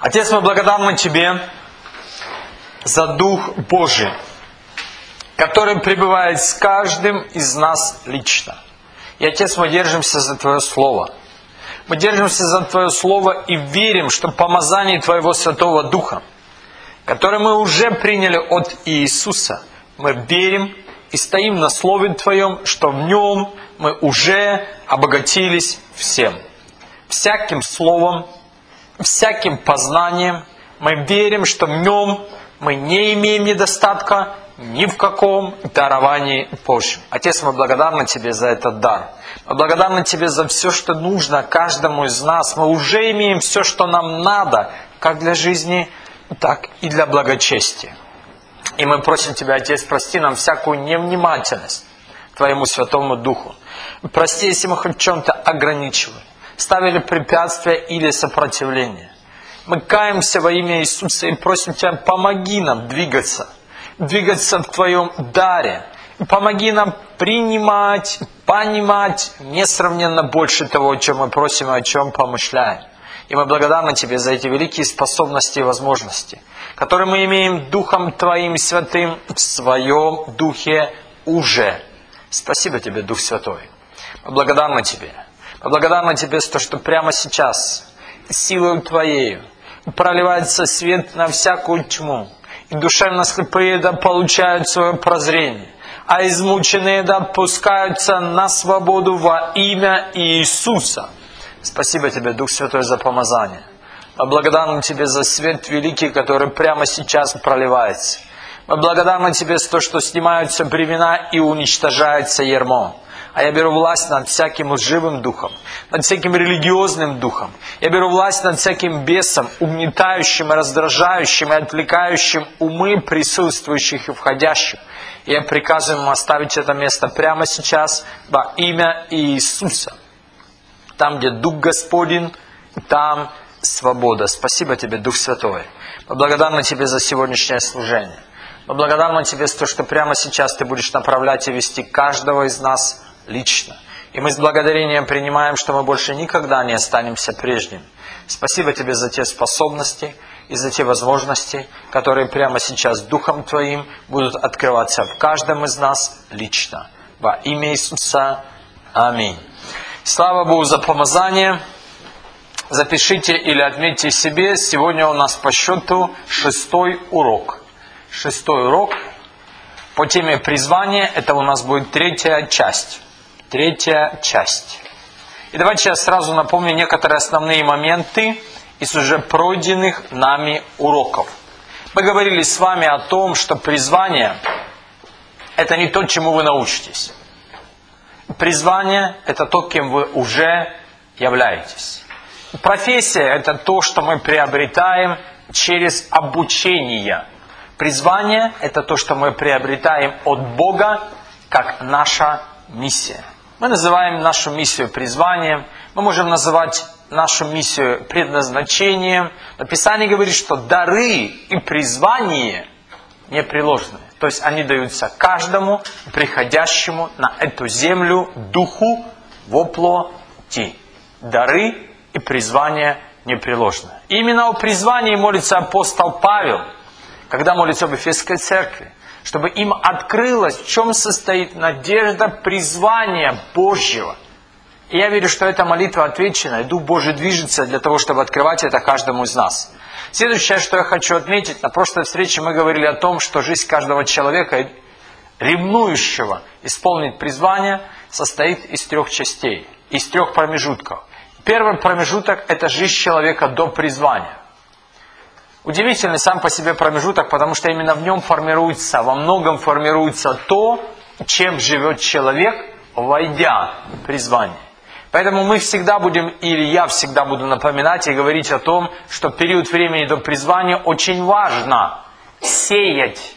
Отец, мы благодарны Тебе за Дух Божий, который пребывает с каждым из нас лично. И, Отец, мы держимся за Твое Слово. Мы держимся за Твое Слово и верим, что помазание Твоего Святого Духа, которое мы уже приняли от Иисуса, мы верим и стоим на Слове Твоем, что в Нем мы уже обогатились всем. Всяким словом, всяким познанием. Мы верим, что в Нем мы не имеем недостатка ни в каком даровании Божьем. Отец, мы благодарны Тебе за этот дар. Мы благодарны Тебе за все, что нужно каждому из нас. Мы уже имеем все, что нам надо, как для жизни, так и для благочестия. И мы просим Тебя, Отец, прости нам всякую невнимательность Твоему Святому Духу. Прости, если мы хоть в чем-то ограничивали, ставили препятствия или сопротивление. Мы каемся во имя Иисуса и просим Тебя, помоги нам двигаться в Твоем даре. Помоги нам принимать, понимать несравненно больше того, о чем мы просим и о чем помышляем. И мы благодарны Тебе за эти великие способности и возможности, которые мы имеем Духом Твоим Святым в Своем Духе уже. Спасибо Тебе, Дух Святой. Мы благодарны Тебе. Мы благодарны Тебе за то, что прямо сейчас силой Твоей проливается свет на всякую тьму. И душевно слепые да получают свое прозрение, а измученные да отпускаются на свободу во имя Иисуса. Спасибо Тебе, Дух Святой, за помазание. Мы благодарны Тебе за свет великий, который прямо сейчас проливается. Мы благодарны Тебе за то, что снимаются бремена и уничтожается ярмо. А я беру власть над всяким лживым духом, над всяким религиозным духом. Я беру власть над всяким бесом, угнетающим и раздражающим и отвлекающим умы присутствующих и входящих. И я приказываю им оставить это место прямо сейчас во имя Иисуса. Там, где Дух Господень, там свобода. Спасибо Тебе, Дух Святой. Мы благодарны Тебе за сегодняшнее служение. Мы благодарны Тебе за то, что прямо сейчас Ты будешь направлять и вести каждого из нас лично. И мы с благодарением принимаем, что мы больше никогда не останемся прежними. Спасибо Тебе за те способности и за те возможности, которые прямо сейчас Духом Твоим будут открываться в каждом из нас лично. Во имя Иисуса. Аминь. Слава Богу за помазание. Запишите или отметьте себе, сегодня у нас по счету 6-й урок. 6-й урок по теме призвания, это у нас будет 3-я часть. 3-я часть. И давайте я сразу напомню некоторые основные моменты из уже пройденных нами уроков. Мы говорили с вами о том, что призвание – это не то, чему вы научитесь. Призвание – это то, кем вы уже являетесь. Профессия – это то, что мы приобретаем через обучение. Призвание – это то, что мы приобретаем от Бога, как наша миссия. Мы называем нашу миссию призванием, мы можем называть нашу миссию предназначением. Но Писание говорит, что дары и призвание непреложны. То есть они даются каждому приходящему на эту землю духу во плоти. Дары и призвание непреложны. Именно о призвании молится апостол Павел, когда молится об Ефесской церкви, чтобы им открылось, в чем состоит надежда призвания Божьего. И я верю, что эта молитва отвечена, и Дух Божий движется для того, чтобы открывать это каждому из нас. Следующее, что я хочу отметить, на прошлой встрече мы говорили о том, что жизнь каждого человека, ревнующего исполнить призвание, состоит из 3 частей, из 3 промежутков. Первый промежуток – это жизнь человека до призвания. Удивительный сам по себе промежуток, потому что именно в нем формируется, во многом формируется то, чем живет человек, войдя в призвание. Поэтому мы всегда будем, или я всегда буду напоминать и говорить о том, что период времени до призвания очень важно сеять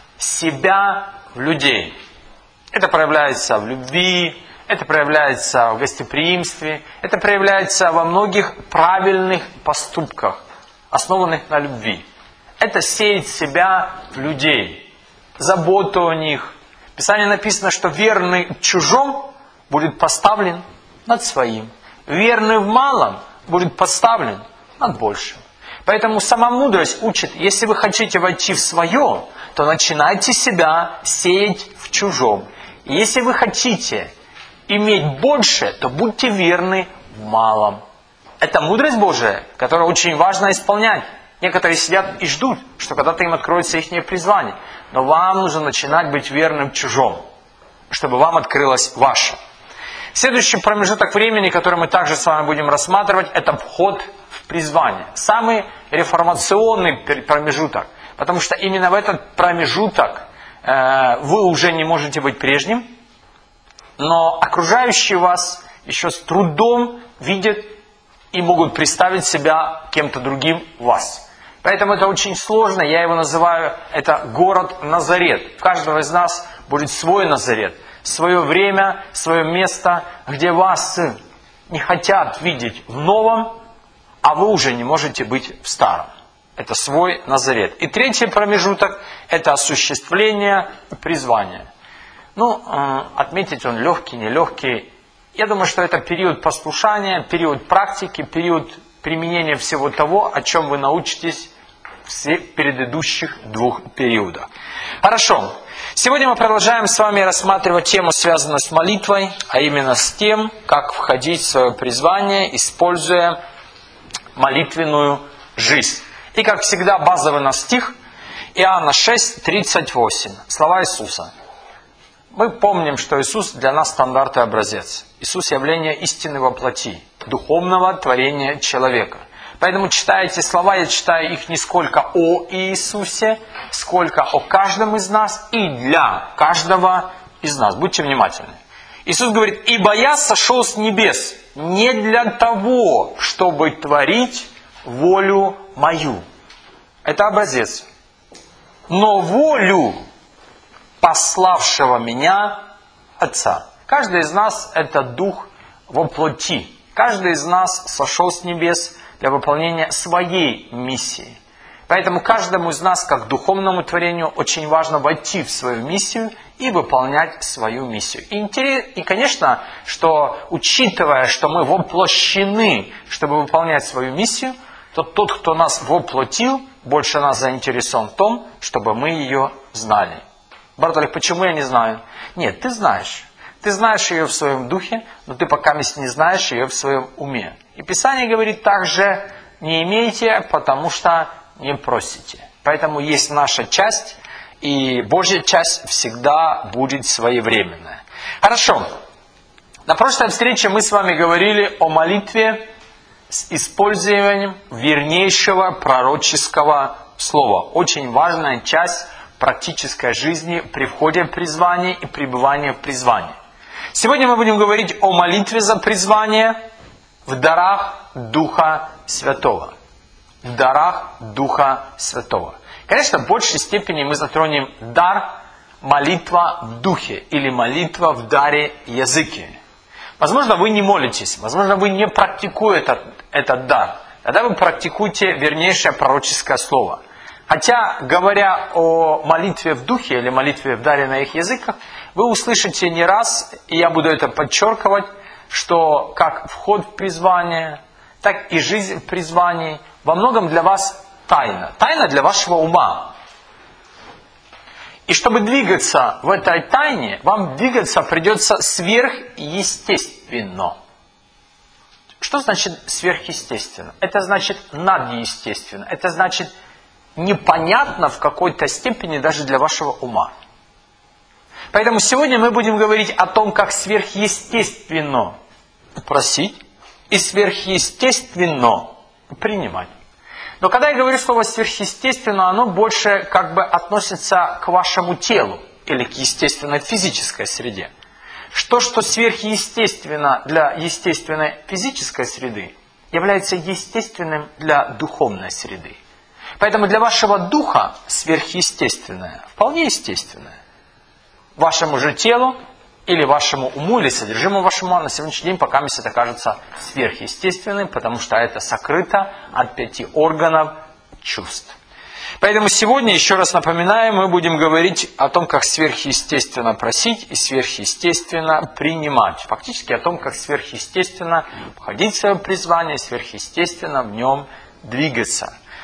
себя в людей. Это проявляется в любви, это проявляется в гостеприимстве, это проявляется во многих правильных поступках, основанных на любви. Это сеять себя в людей, заботу о них. В Писании написано, что верный в чужом будет поставлен над своим. Верный в малом будет поставлен над большим. Поэтому сама мудрость учит, если вы хотите войти в свое, то начинайте себя сеять в чужом. И если вы хотите иметь больше, то будьте верны в малом. Это мудрость Божия, которую очень важно исполнять. Некоторые сидят и ждут, что когда-то им откроется их призвание. Но вам нужно начинать быть верным в чужом, чтобы вам открылось ваше. Следующий промежуток времени, который мы также с вами будем рассматривать, это вход в призвание. Самый реформационный промежуток. Потому что именно в этот промежуток вы уже не можете быть прежним, но окружающие вас еще с трудом видят и могут представить себя кем-то другим вас. Поэтому это очень сложно, я его называю, это город Назарет. У каждого из нас будет свой Назарет, свое время, свое место, где вас не хотят видеть в новом, а вы уже не можете быть в старом. Это свой Назарет. И третий промежуток – это осуществление призвания. Отметить он легкий, нелегкий. Я думаю, что это период послушания, период практики, период применения всего того, о чем вы научитесь в предыдущих 2 периодах. Хорошо. Сегодня мы продолжаем с вами рассматривать тему, связанную с молитвой, а именно с тем, как входить в свое призвание, используя молитвенную жизнь. И, как всегда, базовый наш стих Иоанна 6, 38. Слова Иисуса. Мы помним, что Иисус для нас стандарт и образец. Иисус – явление истины во плоти, духовного творения человека. Поэтому, читая эти слова, я читаю их не сколько о Иисусе, сколько о каждом из нас и для каждого из нас. Будьте внимательны. Иисус говорит: «Ибо я сошел с небес не для того, чтобы творить волю мою». Это образец. «Но волю пославшего меня Отца». Каждый из нас – это дух во плоти. Каждый из нас сошел с небес для выполнения своей миссии. Поэтому каждому из нас, как духовному творению, очень важно войти в свою миссию и выполнять свою миссию. И конечно, что учитывая, что мы воплощены, чтобы выполнять свою миссию, то тот, кто нас воплотил, больше нас заинтересован в том, чтобы мы ее знали. Бартолик, почему я не знаю? Нет, ты знаешь. Ты знаешь ее в своем духе, но ты пока не знаешь ее в своем уме. И Писание говорит также: не имейте, потому что не просите. Поэтому есть наша часть, и Божья часть всегда будет своевременная. Хорошо. На прошлой встрече мы с вами говорили о молитве с использованием вернейшего пророческого слова. Очень важная часть практической жизни при входе в призвание и пребывании в призвании. Сегодня мы будем говорить о молитве за призвание в дарах Духа Святого. В дарах Духа Святого. Конечно, в большей степени мы затронем дар молитва в Духе или молитва в даре языки. Возможно, вы не молитесь, возможно, вы не практикуете этот дар. Тогда вы практикуйте вернейшее пророческое слово. Хотя, говоря о молитве в Духе или молитве в даре на их языках, вы услышите не раз, и я буду это подчеркивать, что как вход в призвание, так и жизнь в призвании во многом для вас тайна. Тайна для вашего ума. И чтобы двигаться в этой тайне, вам двигаться придется сверхъестественно. Что значит сверхъестественно? Это значит надъестественно. Это значит непонятно в какой-то степени даже для вашего ума. Поэтому сегодня мы будем говорить о том, как сверхъестественно просить и сверхъестественно принимать. Но когда я говорю слово сверхъестественно, оно больше как бы относится к вашему телу или к естественной физической среде. Что сверхъестественно для естественной физической среды, является естественным для духовной среды. Поэтому для вашего духа сверхъестественное вполне естественное. Вашему же телу или вашему уму, или содержимому вашему на сегодняшний день пока мне это кажется сверхъестественным, потому что это сокрыто от 5 органов чувств. Поэтому сегодня, еще раз напоминаю, мы будем говорить о том, как сверхъестественно просить и сверхъестественно принимать. Фактически о том, как сверхъестественно входить в свое призвание, сверхъестественно в нем двигаться.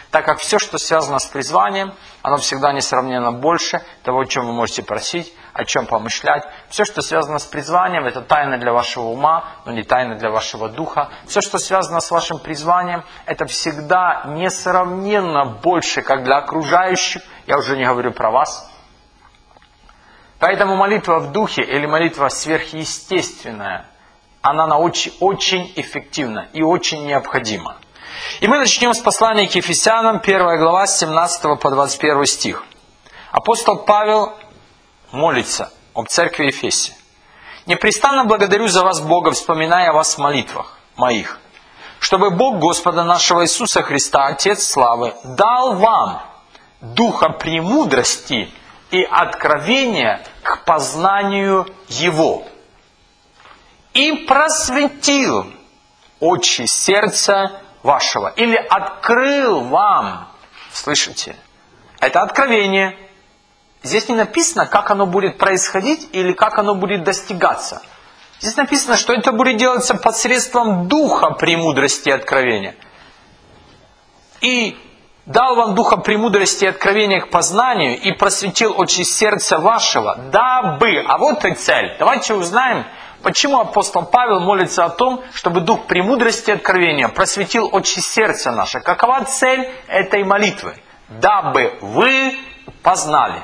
Так как все, что связано с призванием, оно всегда несравненно больше того, о чем вы можете просить, о чем помышлять. Все, что связано с призванием, это тайна для вашего ума, но не тайна для вашего духа. Все, что связано с вашим призванием, это всегда несравненно больше, как для окружающих. Я уже не говорю про вас. Поэтому молитва в духе или молитва сверхъестественная, она очень эффективна и очень необходима. И мы начнем с послания к Ефесянам, 1 глава, с 17 по 21 стих. Апостол Павел молится об церкви Ефесе. «Непрестанно благодарю за вас Бога, вспоминая о вас в молитвах моих, чтобы Бог Господа нашего Иисуса Христа, Отец славы, дал вам духа премудрости и откровения к познанию Его, и просветил очи сердца вашего». Или открыл вам. Слышите? Это откровение. Здесь не написано, как оно будет происходить или как оно будет достигаться. Здесь написано, что это будет делаться посредством духа премудрости и откровения. И дал вам духа премудрости и откровения к познанию, и просветил очи сердца вашего, дабы... А вот и цель. Давайте узнаем, почему апостол Павел молится о том, чтобы дух премудрости и откровения просветил очи сердца наше. Какова цель этой молитвы? Дабы вы познали.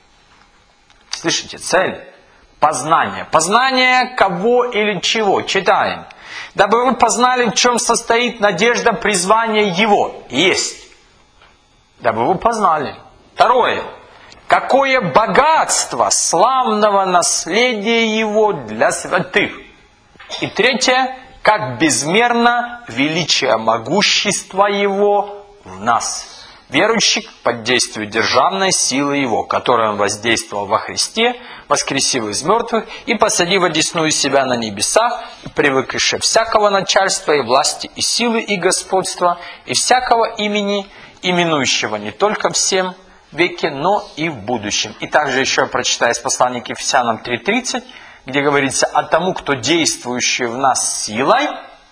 Слышите, цель? Познание. Познание кого или чего? Читаем. Дабы вы познали, в чем состоит надежда призвания Его. Есть. Дабы вы познали. Второе. Какое богатство славного наследия Его для святых. И третье. Как безмерно величие могущества Его в нас, верующих под действием державной силы Его, которой Он воздействовал во Христе, воскресив из мертвых и посадив одесную себя на небесах, и привыкши всякого начальства и власти, и силы, и господства, и всякого имени, именующего не только всем веке, но и в будущем. И также еще я прочитаю из послания к Ефесянам 3:30, где говорится о тому, кто действующий в нас силой,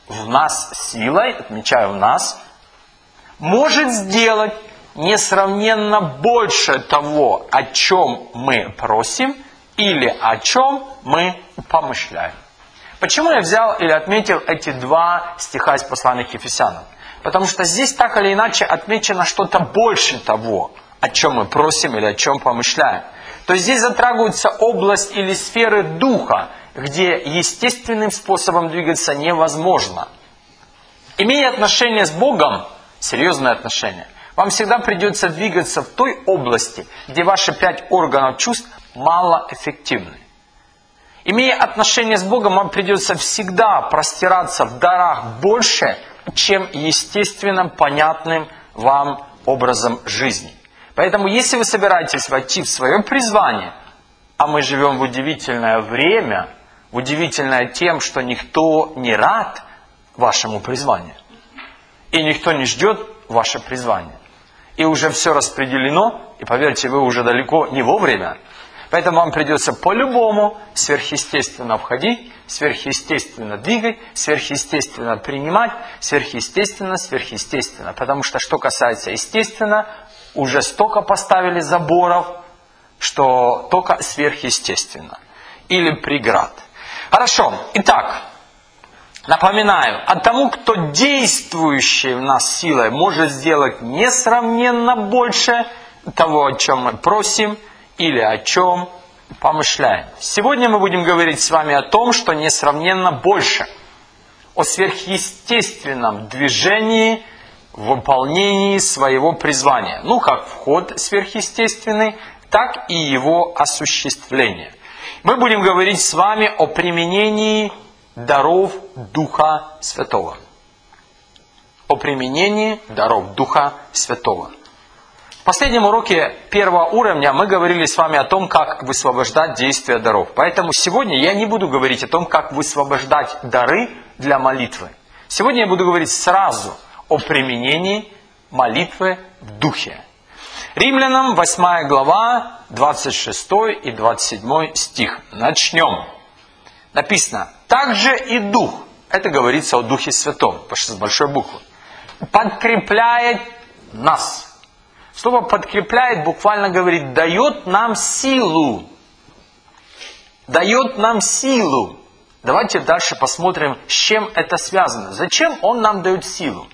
отмечаю, в нас, может сделать несравненно больше того, о чем мы просим или о чем мы помышляем. Почему я взял или отметил эти два стиха из послания к Ефесянам? Потому что здесь так или иначе отмечено что-то больше того, о чем мы просим или о чем помышляем. То есть здесь затрагивается область или сферы духа, где естественным способом двигаться невозможно. Имея отношение с Богом, серьезные отношения, вам всегда придется двигаться в той области, где ваши 5 органов чувств малоэффективны. Имея отношение с Богом, вам придется всегда простираться в дарах больше, чем естественным, понятным вам образом жизни. Поэтому, если вы собираетесь войти в свое призвание, а мы живем в удивительное время, удивительное тем, что никто не рад вашему призванию, и никто не ждет ваше призвание. И уже все распределено, и поверьте, вы уже далеко не вовремя. Поэтому вам придется по-любому сверхъестественно входить, сверхъестественно двигать, сверхъестественно принимать, сверхъестественно. Потому что касается естественно, уже столько поставили заборов, что только сверхъестественно. Или преград. Хорошо, итак. Напоминаю, а тому, кто действующий в нас силой может сделать несравненно больше того, о чем мы просим или о чем помышляем. Сегодня мы будем говорить с вами о том, что несравненно больше. О сверхъестественном движении в выполнении своего призвания. Как вход сверхъестественный, так и его осуществление. Мы будем говорить с вами о применении даров Духа Святого. О применении даров Духа Святого. В последнем уроке первого уровня мы говорили с вами о том, как высвобождать действия даров. Поэтому сегодня я не буду говорить о том, как высвобождать дары для молитвы. Сегодня я буду говорить сразу о применении молитвы в Духе. Римлянам 8 глава, 26 и 27 стих. Начнем. Написано, также и Дух, это говорится о Духе Святом, потому что с большой буквы, подкрепляет нас. Слово «подкрепляет» буквально говорит «дает нам силу». Дает нам силу. Давайте дальше посмотрим, с чем это связано. Зачем Он нам дает силу?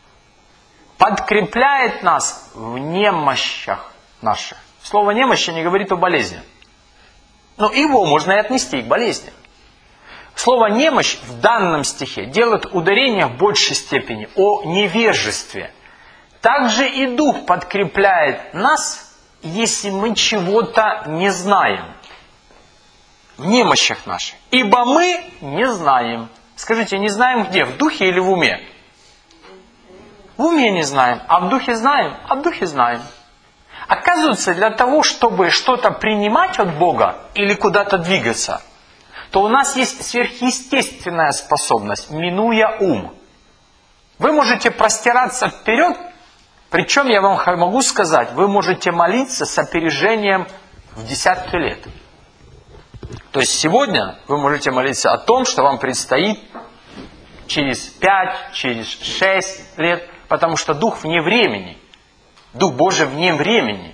Подкрепляет нас в немощах наших. Слово «немощи» не говорит о болезни. Но его можно и отнести к болезни. Слово «немощь» в данном стихе делает ударение в большей степени о невежестве. Также и Дух подкрепляет нас, если мы чего-то не знаем. В немощах наших. Ибо мы не знаем. Скажите, не знаем где? В духе или в уме? В уме не знаем. А в духе знаем? А в духе знаем. Оказывается, для того, чтобы что-то принимать от Бога или куда-то двигаться, то у нас есть сверхъестественная способность, минуя ум. Вы можете простираться вперед, причем я вам могу сказать, вы можете молиться с опережением в десятки лет. То есть сегодня вы можете молиться о том, что вам предстоит через 5, через 6 лет, потому что Дух вне времени. Дух Божий вне времени.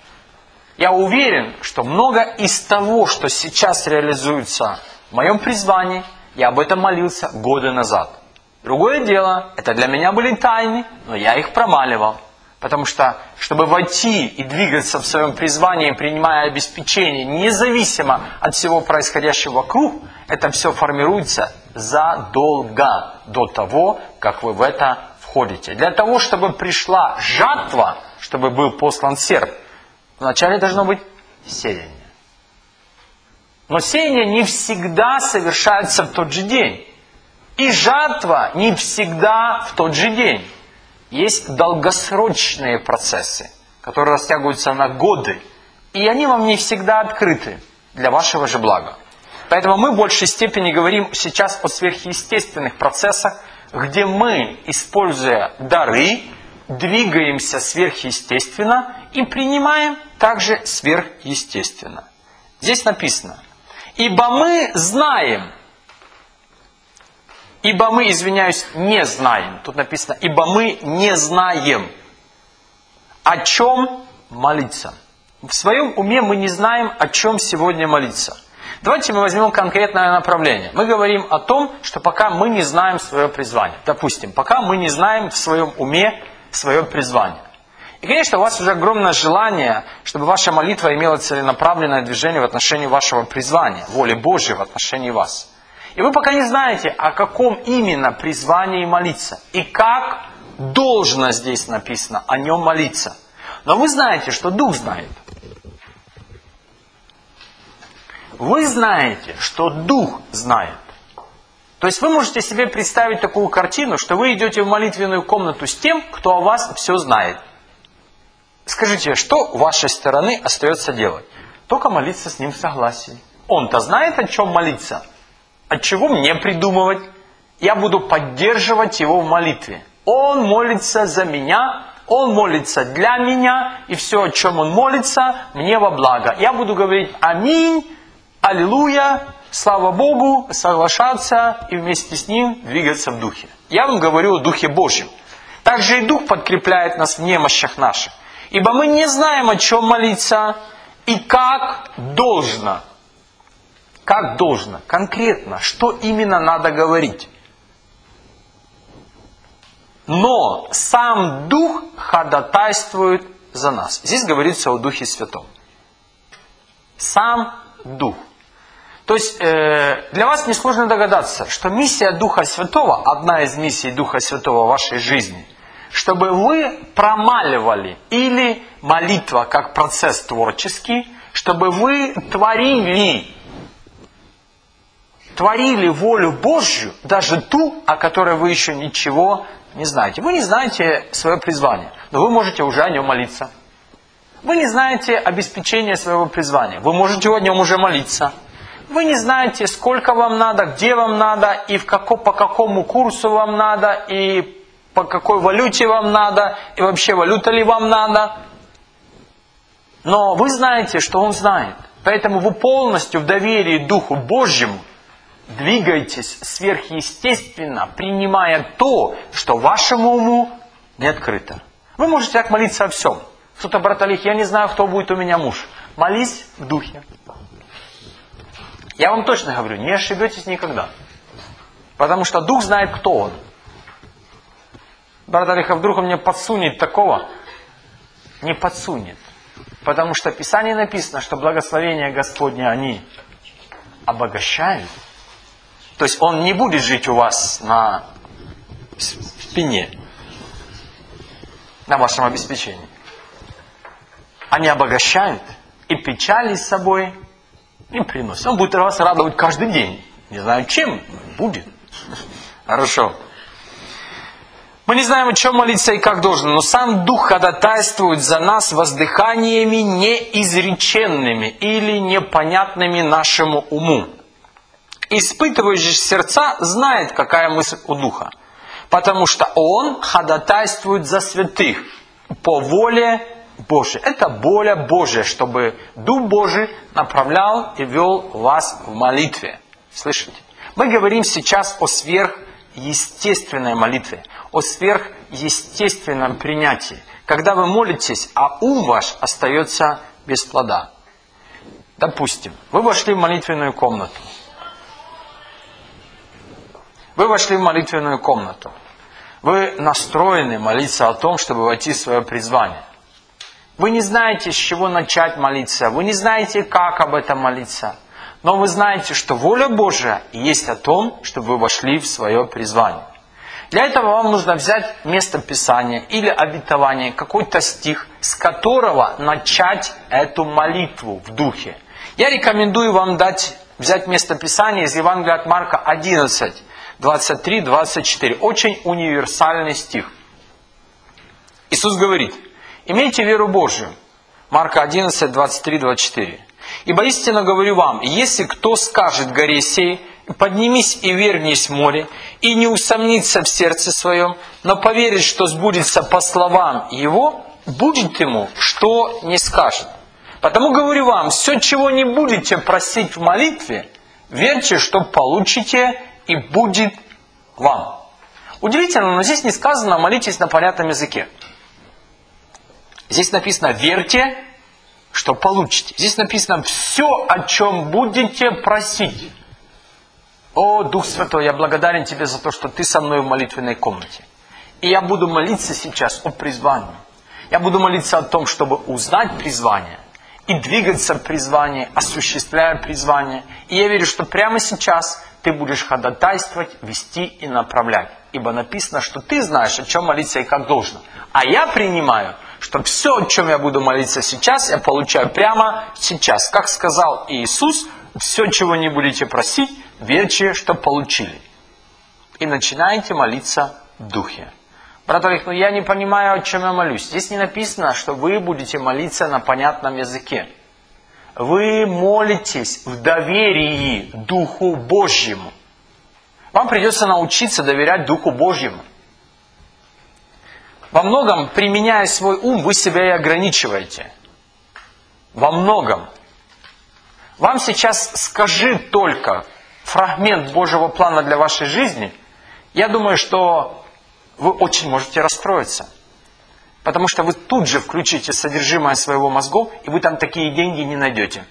Я уверен, что много из того, что сейчас реализуется в моем призвании, я об этом молился годы назад. Другое дело, это для меня были тайны, но я их промаливал. Потому что, чтобы войти и двигаться в своем призвании, принимая обеспечение, независимо от всего происходящего вокруг, это все формируется задолго до того, как вы в это входите. Для того, чтобы пришла жатва, чтобы был послан серп, вначале должно быть сеяние. Но сеяние не всегда совершается в тот же день. И жатва не всегда в тот же день. Есть долгосрочные процессы, которые растягиваются на годы. И они вам не всегда открыты для вашего же блага. Поэтому мы в большей степени говорим сейчас о сверхъестественных процессах, где мы, используя дары, двигаемся сверхъестественно и принимаем также сверхъестественно. Здесь написано: «Ибо мы знаем». Ибо мы, извиняюсь, не знаем. Тут написано, ибо мы не знаем, о чем молиться. В своем уме мы не знаем, о чем сегодня молиться. Давайте мы возьмем конкретное направление. Мы говорим о том, что пока мы не знаем свое призвание. Допустим, пока мы не знаем в своем уме свое призвание. И, конечно, у вас уже огромное желание, чтобы ваша молитва имела целенаправленное движение в отношении вашего призвания, воли Божьей в отношении вас. И вы пока не знаете, о каком именно призвании молиться. И как должно здесь написано о нем молиться. Но вы знаете, что Дух знает. Вы знаете, что Дух знает. То есть вы можете себе представить такую картину, что вы идете в молитвенную комнату с тем, кто о вас все знает. Скажите, что с вашей стороны остается делать? Только молиться с ним в согласии. Он-то знает, о чем молиться. От чего мне придумывать? Я буду поддерживать его в молитве. Он молится за меня, он молится для меня, и все, о чем он молится, мне во благо. Я буду говорить аминь, аллилуйя, слава Богу, соглашаться и вместе с ним двигаться в Духе. Я вам говорю о Духе Божьем. Также и Дух подкрепляет нас в немощах наших. Ибо мы не знаем, о чем молиться и как должно. Как должно, конкретно, что именно надо говорить. Но сам Дух ходатайствует за нас. Здесь говорится о Духе Святом. Сам Дух. То есть для вас несложно догадаться, что миссия Духа Святого, одна из миссий Духа Святого в вашей жизни, чтобы вы промаливали, или молитва как процесс творческий, чтобы вы творили волю Божью, даже ту, о которой вы еще ничего не знаете. Вы не знаете свое призвание, но вы можете уже о нем молиться. Вы не знаете обеспечения своего призвания, вы можете о нем уже молиться. Вы не знаете, сколько вам надо, где вам надо, и по какому курсу вам надо, и по какой валюте вам надо, и вообще валюта ли вам надо. Но вы знаете, что Он знает. Поэтому вы полностью в доверии Духу Божьему двигайтесь сверхъестественно, принимая то, что вашему уму не открыто. Вы можете так молиться о всем. Кто-то, брат Олег, я не знаю, кто будет у меня муж. Молись в духе. Я вам точно говорю, не ошибетесь никогда. Потому что Дух знает, кто он. Брат Олег, а вдруг он мне подсунет такого? Не подсунет. Потому что в Писании написано, что благословения Господне, они обогащают. То есть он не будет жить у вас на спине, на вашем обеспечении. Они обогащают и печали с собой не приносят. Он будет вас радовать каждый день. Не знаю, чем будет. Хорошо. Мы не знаем, о чем молиться и как должно, но сам Дух ходатайствует за нас воздыханиями неизреченными или непонятными нашему уму. Испытывающий сердца знает, какая мысль у Духа, потому что Он ходатайствует за святых по воле Божией. Это воля Божия, чтобы Дух Божий направлял и вел вас в молитве. Слышите? Мы говорим сейчас о сверхъестественной молитве, о сверхъестественном принятии. Когда вы молитесь, а ум ваш остается без плода. Допустим, вы вошли в молитвенную комнату. Вы вошли в молитвенную комнату. Вы настроены молиться о том, чтобы войти в свое призвание. Вы не знаете, с чего начать молиться. Вы не знаете, как об этом молиться. Но вы знаете, что воля Божия есть о том, чтобы вы вошли в свое призвание. Для этого вам нужно взять место Писания или обетование, какой-то стих, с которого начать эту молитву в духе. Я рекомендую вам взять место Писания из Евангелия от Марка 11, 23-24. Очень универсальный стих. Иисус говорит: имейте веру Божию. Марка 11, 23-24. Ибо истинно говорю вам, если кто скажет горе сей, поднимись и вернись в море, и не усомнится в сердце своем, но поверит, что сбудется по словам его, будет ему, что не скажет. Потому говорю вам, все, чего не будете просить в молитве, верьте, что получите, и будет вам. Удивительно, но здесь не сказано молитесь на понятном языке. Здесь написано верьте, что получите. Здесь написано все, о чем будете просить. О, Дух Святой, я благодарен Тебе за то, что Ты со мной в молитвенной комнате. И я буду молиться сейчас о призвании. Я буду молиться о том, чтобы узнать призвание и двигаться в призвании, осуществляя призвание. И я верю, что прямо сейчас Ты будешь ходатайствовать, вести и направлять. Ибо написано, что Ты знаешь, о чем молиться и как должно. А я принимаю, что все, о чем я буду молиться сейчас, я получаю прямо сейчас. Как сказал Иисус, все, чего не будете просить, верьте, что получили. И начинаете молиться в духе. Брат Олег, я не понимаю, о чем я молюсь. Здесь не написано, что вы будете молиться на понятном языке. Вы молитесь в доверии Духу Божьему. Вам придется научиться доверять Духу Божьему. Во многом, применяя свой ум, вы себя и ограничиваете. Во многом. Вам сейчас скажи только фрагмент Божьего плана для вашей жизни, я думаю, что вы очень можете расстроиться. Потому что вы тут же включите содержимое своего мозгов, и вы там такие деньги не найдете.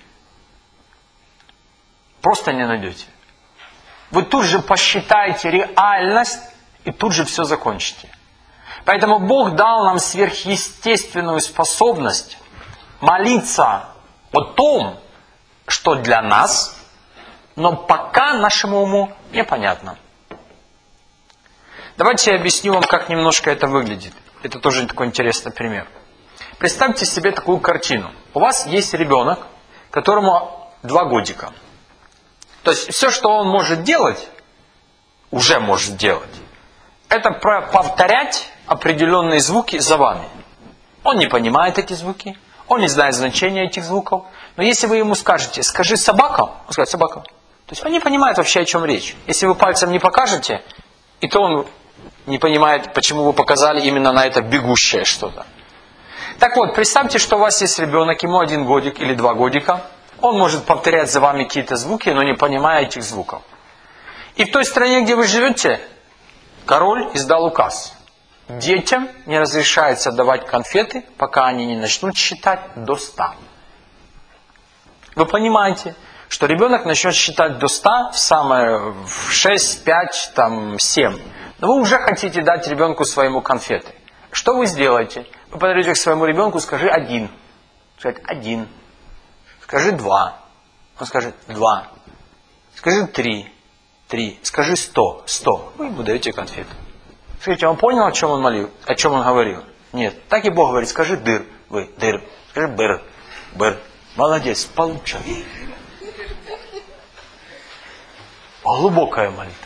Просто не найдете. Вы тут же посчитаете реальность, и тут же все закончите. Поэтому Бог дал нам сверхъестественную способность молиться о том, что для нас, но пока нашему уму непонятно. Давайте я объясню вам, как немножко это выглядит. Это тоже такой интересный пример. Представьте себе такую картину. У вас есть ребенок, которому 2 годика. То есть все, что он может делать, уже может делать, это повторять определенные звуки за вами. Он не понимает эти звуки, он не знает значения этих звуков. Но если вы ему скажете, скажи собака, он скажет собака. То есть он не понимает вообще, о чем речь. Если вы пальцем не покажете, и то он не понимает, почему вы показали именно на это бегущее что-то. Так вот, представьте, что у вас есть ребенок, ему 1 годик или 2 годика. Он может повторять за вами какие-то звуки, но не понимая этих звуков. И в той стране, где вы живете, король издал указ. детям не разрешается давать конфеты, пока они не начнут считать до 100. Вы понимаете, что ребенок начнет считать до 100 в 6, 5, 7. Но вы уже хотите дать ребенку своему конфеты. Что вы сделаете? Вы подойдете к своему ребенку, скажи 1. Скажет 1. Скажи 2. Он скажет 2. Скажи 3. 3. Скажи 100. 100. Вы ему даете конфету. Скажите, он понял, о чем он говорил? Нет. Так и Бог говорит, скажи дыр. Вы дыр. Скажи быр. Быр. Молодец, получай. Глубокая молитва.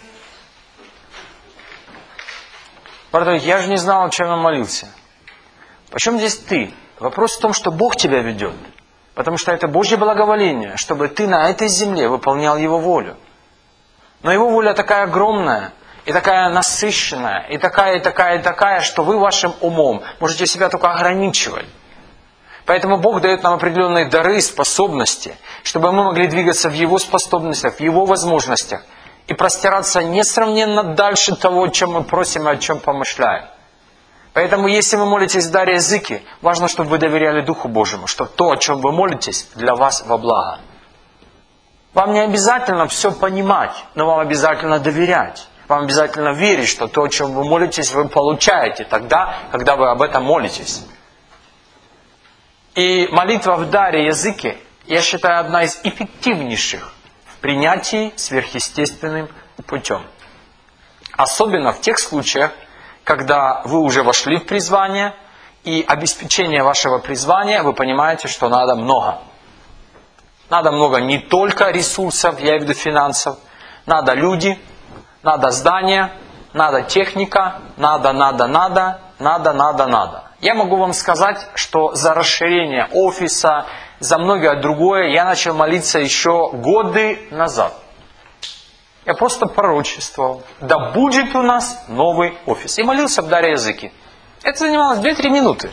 Брат, я же не знал, о чем я молился. Почему здесь ты? Вопрос в том, что Бог тебя ведет. Потому что это Божье благоволение, чтобы ты на этой земле выполнял Его волю. Но Его воля такая огромная, и такая насыщенная, и такая, что вы вашим умом можете себя только ограничивать. Поэтому Бог дает нам определенные дары, способности, чтобы мы могли двигаться в Его способностях, в Его возможностях и простираться несравненно дальше того, о чем мы просим и о чем помышляем. Поэтому, если вы молитесь в даре языки, важно, чтобы вы доверяли Духу Божьему, что то, о чем вы молитесь, для вас во благо. Вам не обязательно все понимать, но вам обязательно доверять. Вам обязательно верить, что то, о чем вы молитесь, вы получаете тогда, когда вы об этом молитесь. И молитва в даре языки, я считаю, одна из эффективнейших в принятии сверхъестественным путем. Особенно в тех случаях, когда вы уже вошли в призвание, и обеспечение вашего призвания, вы понимаете, что надо много. Надо много не только ресурсов, я имею в виду финансов, надо люди, надо здания, надо техника, надо. Я могу вам сказать, что за расширение офиса, за многое другое я начал молиться еще годы назад. Я просто пророчествовал. Да будет у нас новый офис. И молился в даре языки. Это занималось 2-3 минуты.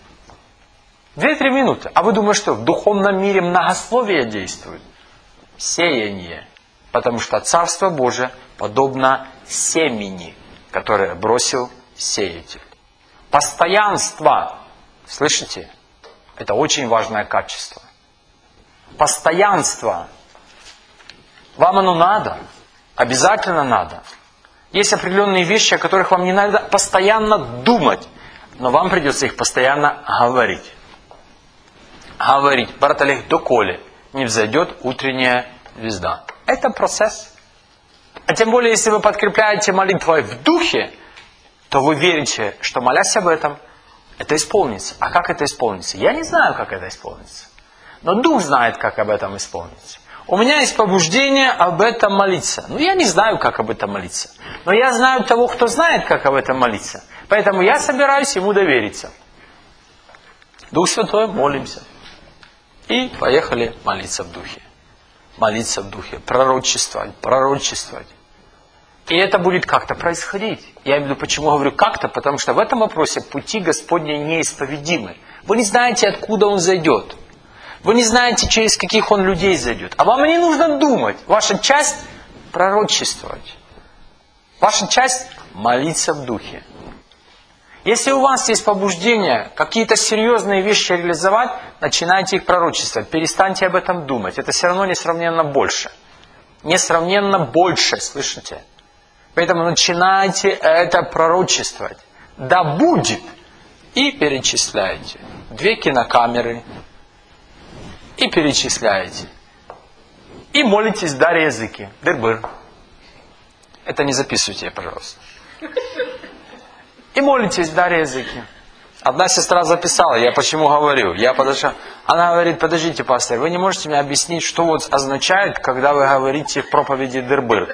2-3 минуты. А вы думаете, что в духовном мире многословие действует? Сеяние. Потому что Царство Божие подобно семени, которое бросил сеятель. Постоянство. Слышите? Это очень важное качество. Постоянство. Вам оно надо. Обязательно надо. Есть определенные вещи, о которых вам не надо постоянно думать. Но вам придется их постоянно говорить. Говорить. Брат Олег, доколе не взойдет утренняя звезда. Это процесс. А тем более, если вы подкрепляете молитвой в духе, то вы верите, что молясь об этом, это исполнится. А как это исполнится? Я не знаю, как это исполнится. Но Дух знает, как об этом исполнится. У меня есть побуждение об этом молиться. Но я не знаю, как об этом молиться. Но я знаю того, кто знает, как об этом молиться. Поэтому я собираюсь ему довериться. Дух Святой, молимся. И поехали молиться в духе. Молиться в духе. Пророчествовать. И это будет как-то происходить. Я имею в виду, почему говорю как-то, потому что в этом вопросе пути Господни неисповедимы. Вы не знаете, откуда Он зайдет. Вы не знаете, через каких Он людей зайдет. А вам не нужно думать. Ваша часть – пророчествовать. Ваша часть – молиться в духе. Если у вас есть побуждение какие-то серьезные вещи реализовать, начинайте их пророчествовать. Перестаньте об этом думать. Это все равно несравненно больше. Несравненно больше, слышите? Поэтому начинайте это пророчествовать. Да будет. И перечисляйте. 2 кинокамеры. И перечисляете. И молитесь в даре языки. Дыр-быр. Это не записывайте, пожалуйста. И молитесь в даре языки. Одна сестра записала, я почему говорю. Я подошел. Она говорит, подождите, пастор, вы не можете мне объяснить, что вот означает, когда вы говорите в проповеди дыр-быр?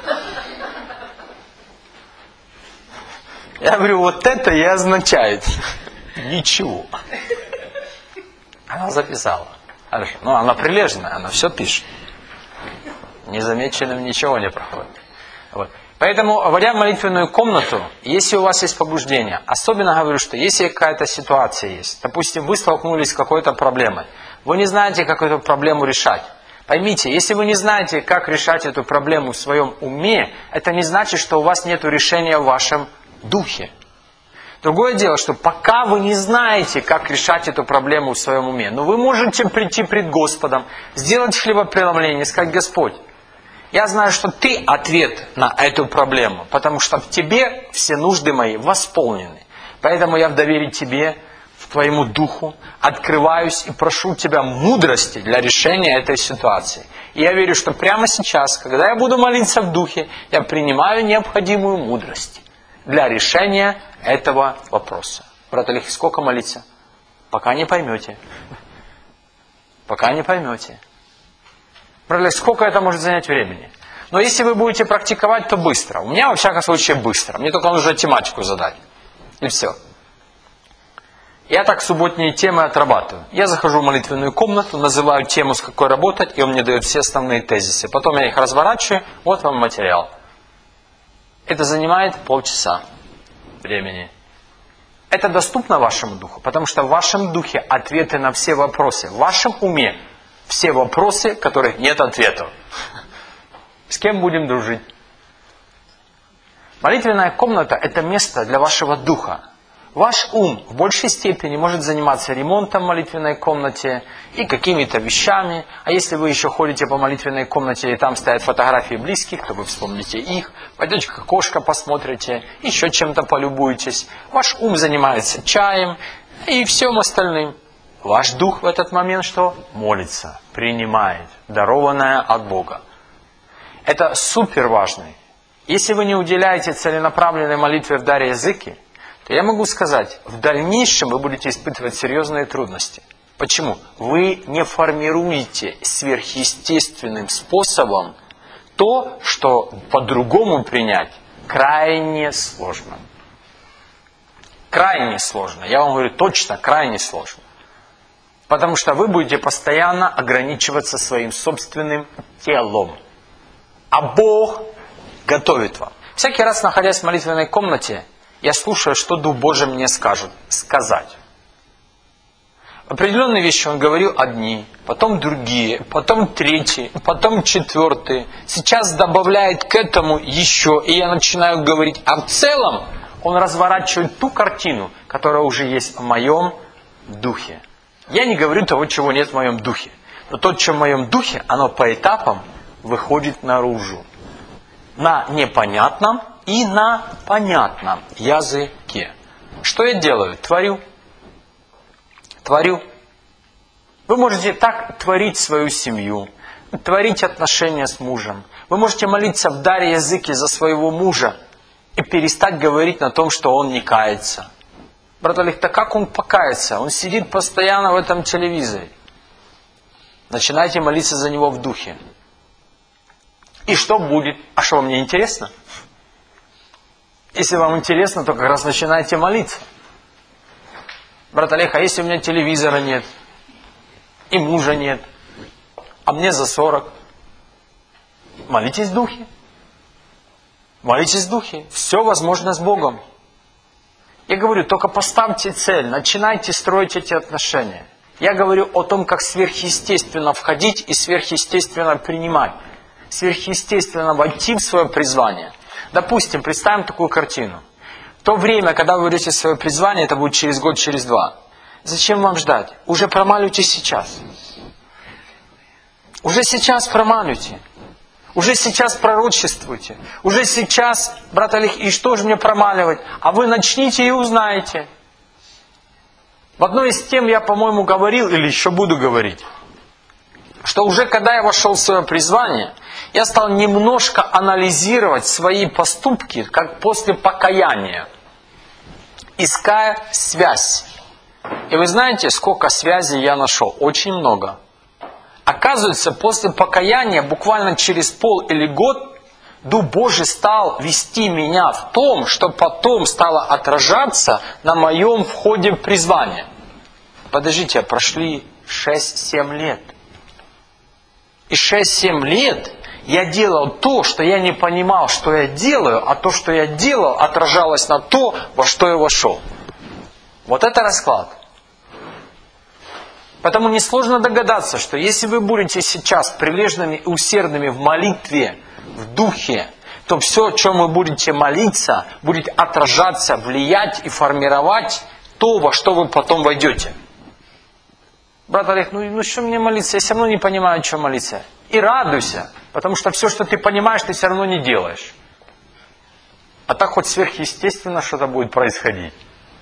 Я говорю, вот это и означает. Ничего. Она записала. Хорошо. Ну, она прилежная, она все пишет. Незамеченным ничего не проходит. Вот. Поэтому, войдя в молитвенную комнату, если у вас есть побуждение, особенно говорю, что если какая-то ситуация есть, допустим, вы столкнулись с какой-то проблемой, вы не знаете, как эту проблему решать. Поймите, если вы не знаете, как решать эту проблему в своем уме, это не значит, что у вас нет решения в вашем духе. Другое дело, что пока вы не знаете, как решать эту проблему в своем уме, но вы можете прийти пред Господом, сделать хлебопреломление, сказать: Господь, я знаю, что Ты ответ на эту проблему, потому что в Тебе все нужды мои восполнены. Поэтому я в доверии Тебе, в Твоему Духу, открываюсь и прошу Тебя мудрости для решения этой ситуации. И я верю, что прямо сейчас, когда я буду молиться в Духе, я принимаю необходимую мудрость для решения этого вопроса. Брат Олег, сколько молиться? Пока не поймете. Пока не поймете. Брат Олег, сколько это может занять времени? Но если вы будете практиковать, то быстро. У меня, во всяком случае, быстро. Мне только нужно тематику задать. И все. Я так субботние темы отрабатываю. Я захожу в молитвенную комнату, называю тему, с какой работать, и он мне дает все основные тезисы. Потом я их разворачиваю, вот вам материал. Это занимает полчаса времени. Это доступно вашему духу, потому что в вашем духе ответы на все вопросы. В вашем уме все вопросы, которых нет ответов. С кем будем дружить? Молитвенная комната – это место для вашего духа. Ваш ум в большей степени может заниматься ремонтом в молитвенной комнате и какими-то вещами. А если вы еще ходите по молитвенной комнате, и там стоят фотографии близких, то вы вспомните их. Пойдете к окошко посмотрите, еще чем-то полюбуетесь. Ваш ум занимается чаем и всем остальным. Ваш дух в этот момент что? Молится, принимает, дарованное от Бога. Это супер важно. Если вы не уделяете целенаправленной молитве в даре языки, то я могу сказать, в дальнейшем вы будете испытывать серьезные трудности. Почему? Вы не формируете сверхъестественным способом то, что по-другому принять крайне сложно. Крайне сложно. Я вам говорю точно, крайне сложно. Потому что вы будете постоянно ограничиваться своим собственным телом. А Бог готовит вам. Всякий раз, находясь в молитвенной комнате, я слушаю, что Дух Божий мне скажет, сказать. Определенные вещи Он говорил одни, потом другие, потом третьи, потом четвертые. Сейчас добавляет к этому еще, и я начинаю говорить. А в целом Он разворачивает ту картину, которая уже есть в моем духе. Я не говорю того, чего нет в моем духе. Но то, что в моем духе, оно по этапам выходит наружу. На непонятном и на понятном языке. Что я делаю? Творю. Творю. Вы можете так творить свою семью, творить отношения с мужем. Вы можете молиться в даре языки за своего мужа и перестать говорить на том, что он не кается. Брат Олег, так как он покается? Он сидит постоянно в этом телевизоре. Начинайте молиться за него в духе. И что будет? А что, вам не интересно? Если вам интересно, то как раз начинайте молиться. Брат Олег, а если у меня телевизора нет, и мужа нет, а мне за 40? Молитесь в духе. Молитесь в духе. Все возможно с Богом. Я говорю, только поставьте цель, начинайте строить эти отношения. Я говорю о том, как сверхъестественно входить и сверхъестественно принимать. Сверхъестественно войти в свое призвание. Допустим, представим такую картину. В то время, когда вы войдете в свое призвание, это будет через год, через два. Зачем вам ждать? Уже промалюйте сейчас. Уже сейчас промалюйте. Уже сейчас пророчествуйте. Уже сейчас, брат Олег, и что же мне промаливать? А вы начните и узнаете. В одной из тем я, по-моему, говорил, или еще буду говорить, что уже когда я вошел в свое призвание, я стал немножко анализировать свои поступки, как после покаяния, иская связь. И вы знаете, сколько связей я нашел? Очень много. Оказывается, после покаяния, буквально через пол или год, Дух Божий стал вести меня в том, что потом стало отражаться на моем входе в призвание. Подождите, прошли 6-7 лет. И 6-7 лет я делал то, что я не понимал, что я делаю, а то, что я делал, отражалось на то, во что я вошел. Вот это расклад. Поэтому несложно догадаться, что если вы будете сейчас прилежными и усердными в молитве, в духе, то все, о чем вы будете молиться, будет отражаться, влиять и формировать то, во что вы потом войдете. Брат Олег, ну что мне молиться? Я все равно не понимаю, что молиться. И радуйся, потому что все, что ты понимаешь, ты все равно не делаешь. А так хоть сверхъестественно что-то будет происходить.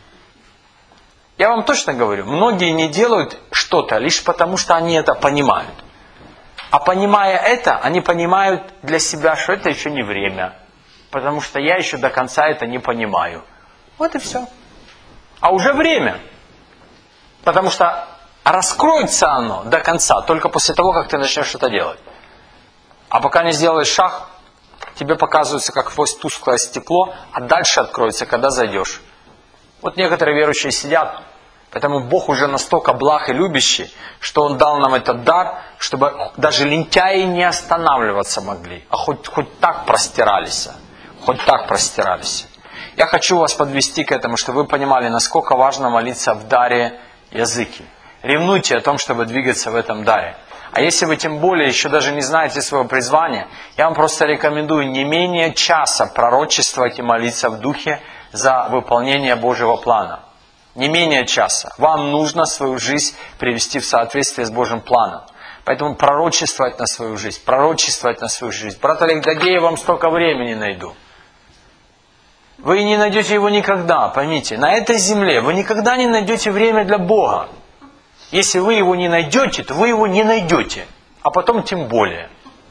Я вам точно говорю, многие не делают что-то лишь потому, что они это понимают. А понимая это, они понимают для себя, что это еще не время. Потому что я еще до конца это не понимаю. Вот и все. А уже время. Потому что раскроется оно до конца только после того, как ты начнешь что-то делать. А пока не сделаешь шаг, тебе показывается как сквозь тусклое стекло, а дальше откроется, когда зайдешь. Вот некоторые верующие сидят, поэтому Бог уже настолько благ и любящий, что Он дал нам этот дар, чтобы даже лентяи не останавливаться могли, а хоть так простирались. Хоть так простирались. Я хочу вас подвести к этому, чтобы вы понимали, насколько важно молиться в даре языки. Ревнуйте о том, чтобы двигаться в этом даре. А если вы тем более еще даже не знаете своего призвания, я вам просто рекомендую не менее часа пророчествовать и молиться в духе за выполнение Божьего плана. Не менее часа. Вам нужно свою жизнь привести в соответствие с Божьим планом. Поэтому пророчествовать на свою жизнь, пророчествовать на свою жизнь. Брат Олег, да где я вам столько времени найду? Вы не найдете его никогда, поймите. На этой земле вы никогда не найдете время для Бога. Если вы его не найдете, то вы его не найдете. А потом тем более.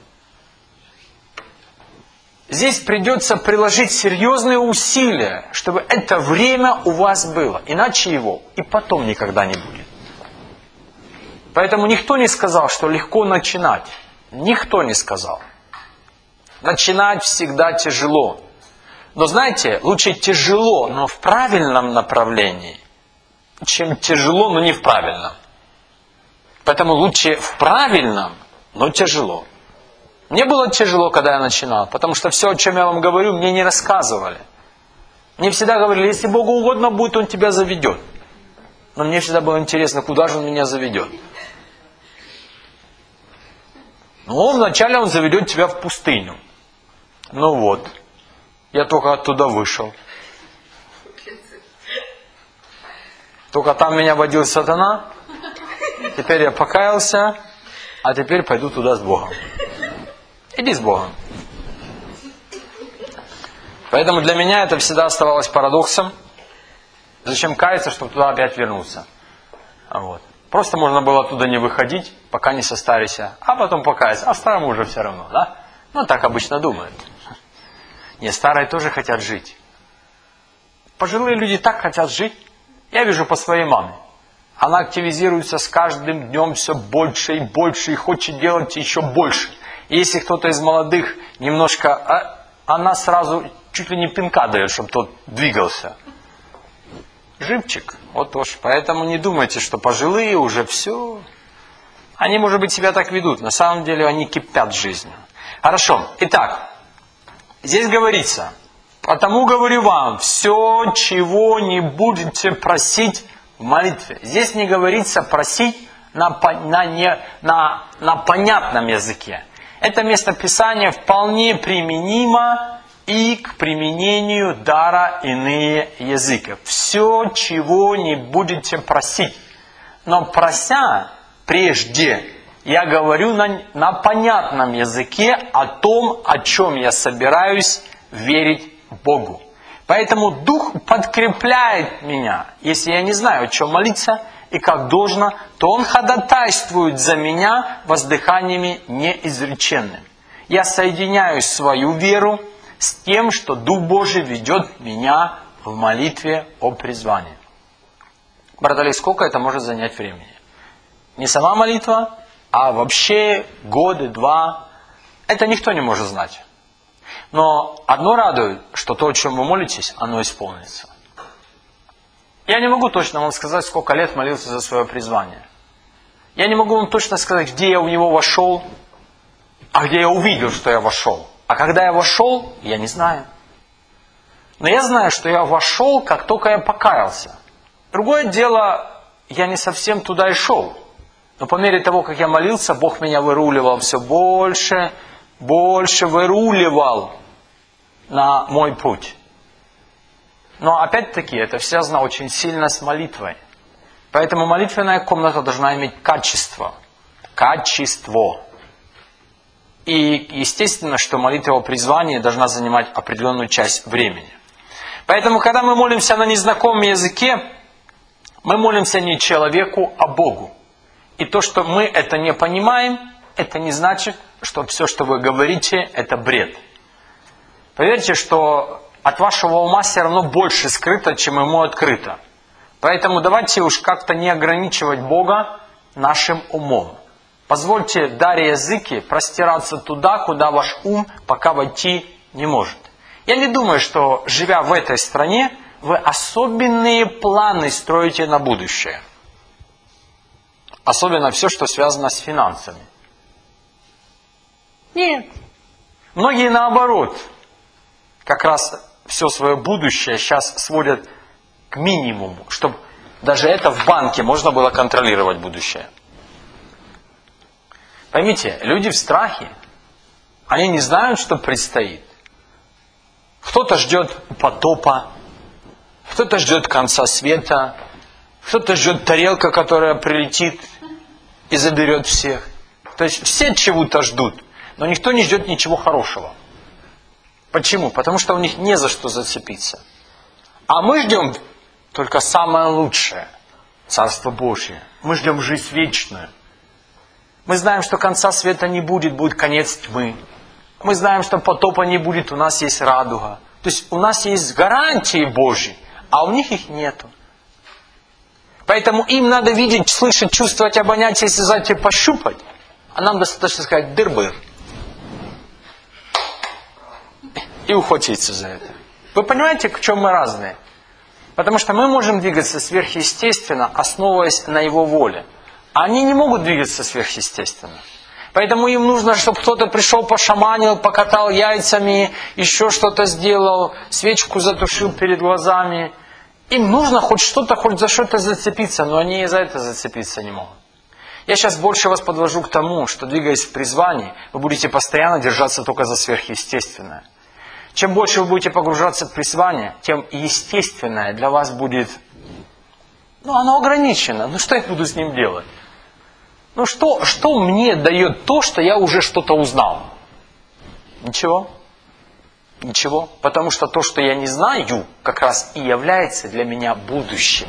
Здесь придется приложить серьезные усилия, чтобы это время у вас было. Иначе его и потом никогда не будет. Поэтому никто не сказал, что легко начинать. Никто не сказал. Начинать всегда тяжело. Но знаете, лучше тяжело, но в правильном направлении, чем тяжело, но не в правильном. Поэтому лучше в правильном, но тяжело. Мне было тяжело, когда я начинал, потому что все, о чем я вам говорю, мне не рассказывали. Мне всегда говорили, если Богу угодно будет, Он тебя заведет. Но мне всегда было интересно, куда же Он меня заведет. Ну, вначале Он заведет тебя в пустыню. Ну вот, я только оттуда вышел. Только там меня водил сатана. Теперь я покаялся, а теперь пойду туда с Богом. Иди с Богом. Поэтому для меня это всегда оставалось парадоксом. Зачем каяться, чтобы туда опять вернуться? Вот. Просто можно было оттуда не выходить, пока не состаришься, а потом покаяться. А старому уже все равно, да? Ну, так обычно думают. Не, старые тоже хотят жить. Пожилые люди так хотят жить. Я вижу по своей маме. Она активизируется с каждым днем все больше и больше, и хочет делать еще больше. И если кто-то из молодых немножко... Она сразу чуть ли не пинка дает, чтобы тот двигался. Живчик. Вот уж. Поэтому не думайте, что пожилые уже все. Они, может быть, себя так ведут. На самом деле они кипят жизнью. Хорошо. Итак, здесь говорится: «Потому говорю вам, все, чего не будете просить в молитве». Здесь не говорится просить на понятном языке. Это местописание вполне применимо и к применению дара иные языки. Все, чего не будете просить. Но прося прежде, я говорю на понятном языке о том, о чем я собираюсь верить Богу. Поэтому Дух подкрепляет меня. Если я не знаю, о чем молиться и как должно, то Он ходатайствует за меня воздыханиями неизреченными. Я соединяю свою веру с тем, что Дух Божий ведет меня в молитве о призвании. Брат Олег, сколько это может занять времени? Не сама молитва, а вообще годы, два. Это никто не может знать. Но одно радует, что то, о чем вы молитесь, оно исполнится. Я не могу точно вам сказать, сколько лет молился за свое призвание. Я не могу вам точно сказать, где я в него вошел, а где я увидел, что я вошел. А когда я вошел, я не знаю. Но я знаю, что я вошел, как только я покаялся. Другое дело, я не совсем туда и шел. Но по мере того, как я молился, Бог меня выруливал все больше, больше выруливал. на мой путь. Но опять-таки это связано очень сильно с молитвой. Поэтому молитвенная комната должна иметь качество. Качество. И естественно, что молитва о призвании должна занимать определенную часть времени. Поэтому, когда мы молимся на незнакомом языке, мы молимся не человеку, а Богу. И то, что мы это не понимаем, это не значит, что все, что вы говорите, это бред. Поверьте, что от вашего ума все равно больше скрыто, чем ему открыто. Поэтому давайте уж как-то не ограничивать Бога нашим умом. Позвольте даре языки простираться туда, куда ваш ум пока войти не может. Я не думаю, что, живя в этой стране, вы особенные планы строите на будущее. Особенно все, что связано с финансами. Нет. Многие наоборот. Как раз все свое будущее сейчас сводят к минимуму, чтобы даже это в банке можно было контролировать будущее. Поймите, люди в страхе, они не знают, что предстоит. Кто-то ждет потопа, кто-то ждет конца света, кто-то ждет тарелка, которая прилетит и заберет всех. То есть все чего-то ждут, но никто не ждет ничего хорошего. Почему? Потому что у них не за что зацепиться. А мы ждем только самое лучшее, Царство Божье. Мы ждем жизнь вечную. Мы знаем, что конца света не будет, будет конец тьмы. Мы знаем, что потопа не будет, у нас есть радуга. То есть у нас есть гарантии Божьи, а у них их нету. Поэтому им надо видеть, слышать, чувствовать, обонять, если сзади пощупать. А нам достаточно сказать «дыр-быр». И ухватиться за это. Вы понимаете, в чем мы разные? Потому что мы можем двигаться сверхъестественно, основываясь на Его воле. А они не могут двигаться сверхъестественно. Поэтому им нужно, чтобы кто-то пришел, пошаманил, покатал яйцами, еще что-то сделал, свечку затушил перед глазами. Им нужно хоть что-то, хоть за что-то зацепиться, но они и за это зацепиться не могут. Я сейчас больше вас подвожу к тому, что, двигаясь в призвании, вы будете постоянно держаться только за сверхъестественное. Чем больше вы будете погружаться в призвание, тем естественное для вас будет, оно ограничено. Что я буду с ним делать? Что мне дает то, что я уже что-то узнал? Ничего. Ничего. Потому что то, что я не знаю, как раз и является для меня будущим.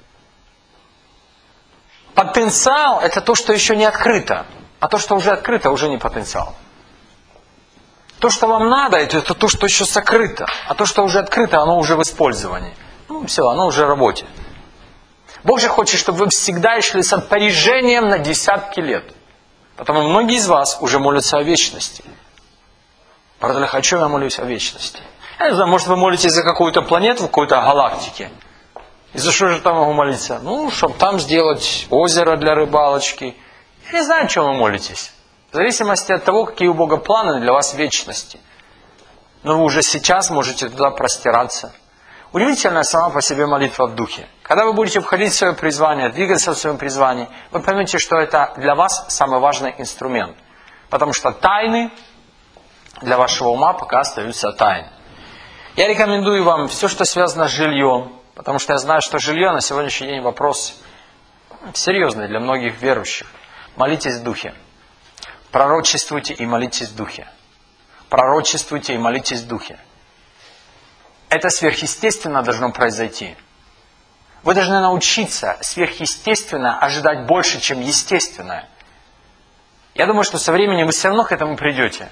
Потенциал – это то, что еще не открыто. А то, что уже открыто, уже не потенциал. То, что вам надо, это то, что еще сокрыто. А то, что уже открыто, оно уже в использовании. Все, оно уже в работе. Бог же хочет, чтобы вы всегда шли с опережением на десятки лет. Потому многие из вас уже молятся о вечности. Правда, о чем я молюсь о вечности? Я не знаю, может вы молитесь за какую-то планету в какой-то галактике. И за что же там могу молиться? Чтобы там сделать озеро для рыбалочки. Я не знаю, о чем вы молитесь. В зависимости от того, какие у Бога планы для вас в вечности. Но вы уже сейчас можете туда простираться. Удивительная сама по себе молитва в духе. Когда вы будете входить в свое призвание, двигаться в своем призвании, вы поймете, что это для вас самый важный инструмент. Потому что тайны для вашего ума пока остаются тайны. Я рекомендую вам все, что связано с жильем, потому что я знаю, что жилье на сегодняшний день вопрос серьезный для многих верующих. Молитесь в духе. Пророчествуйте и молитесь в духе. Пророчествуйте и молитесь в духе. Это сверхъестественно должно произойти. Вы должны научиться сверхъестественно ожидать больше, чем естественное. Я думаю, что со временем вы все равно к этому придете.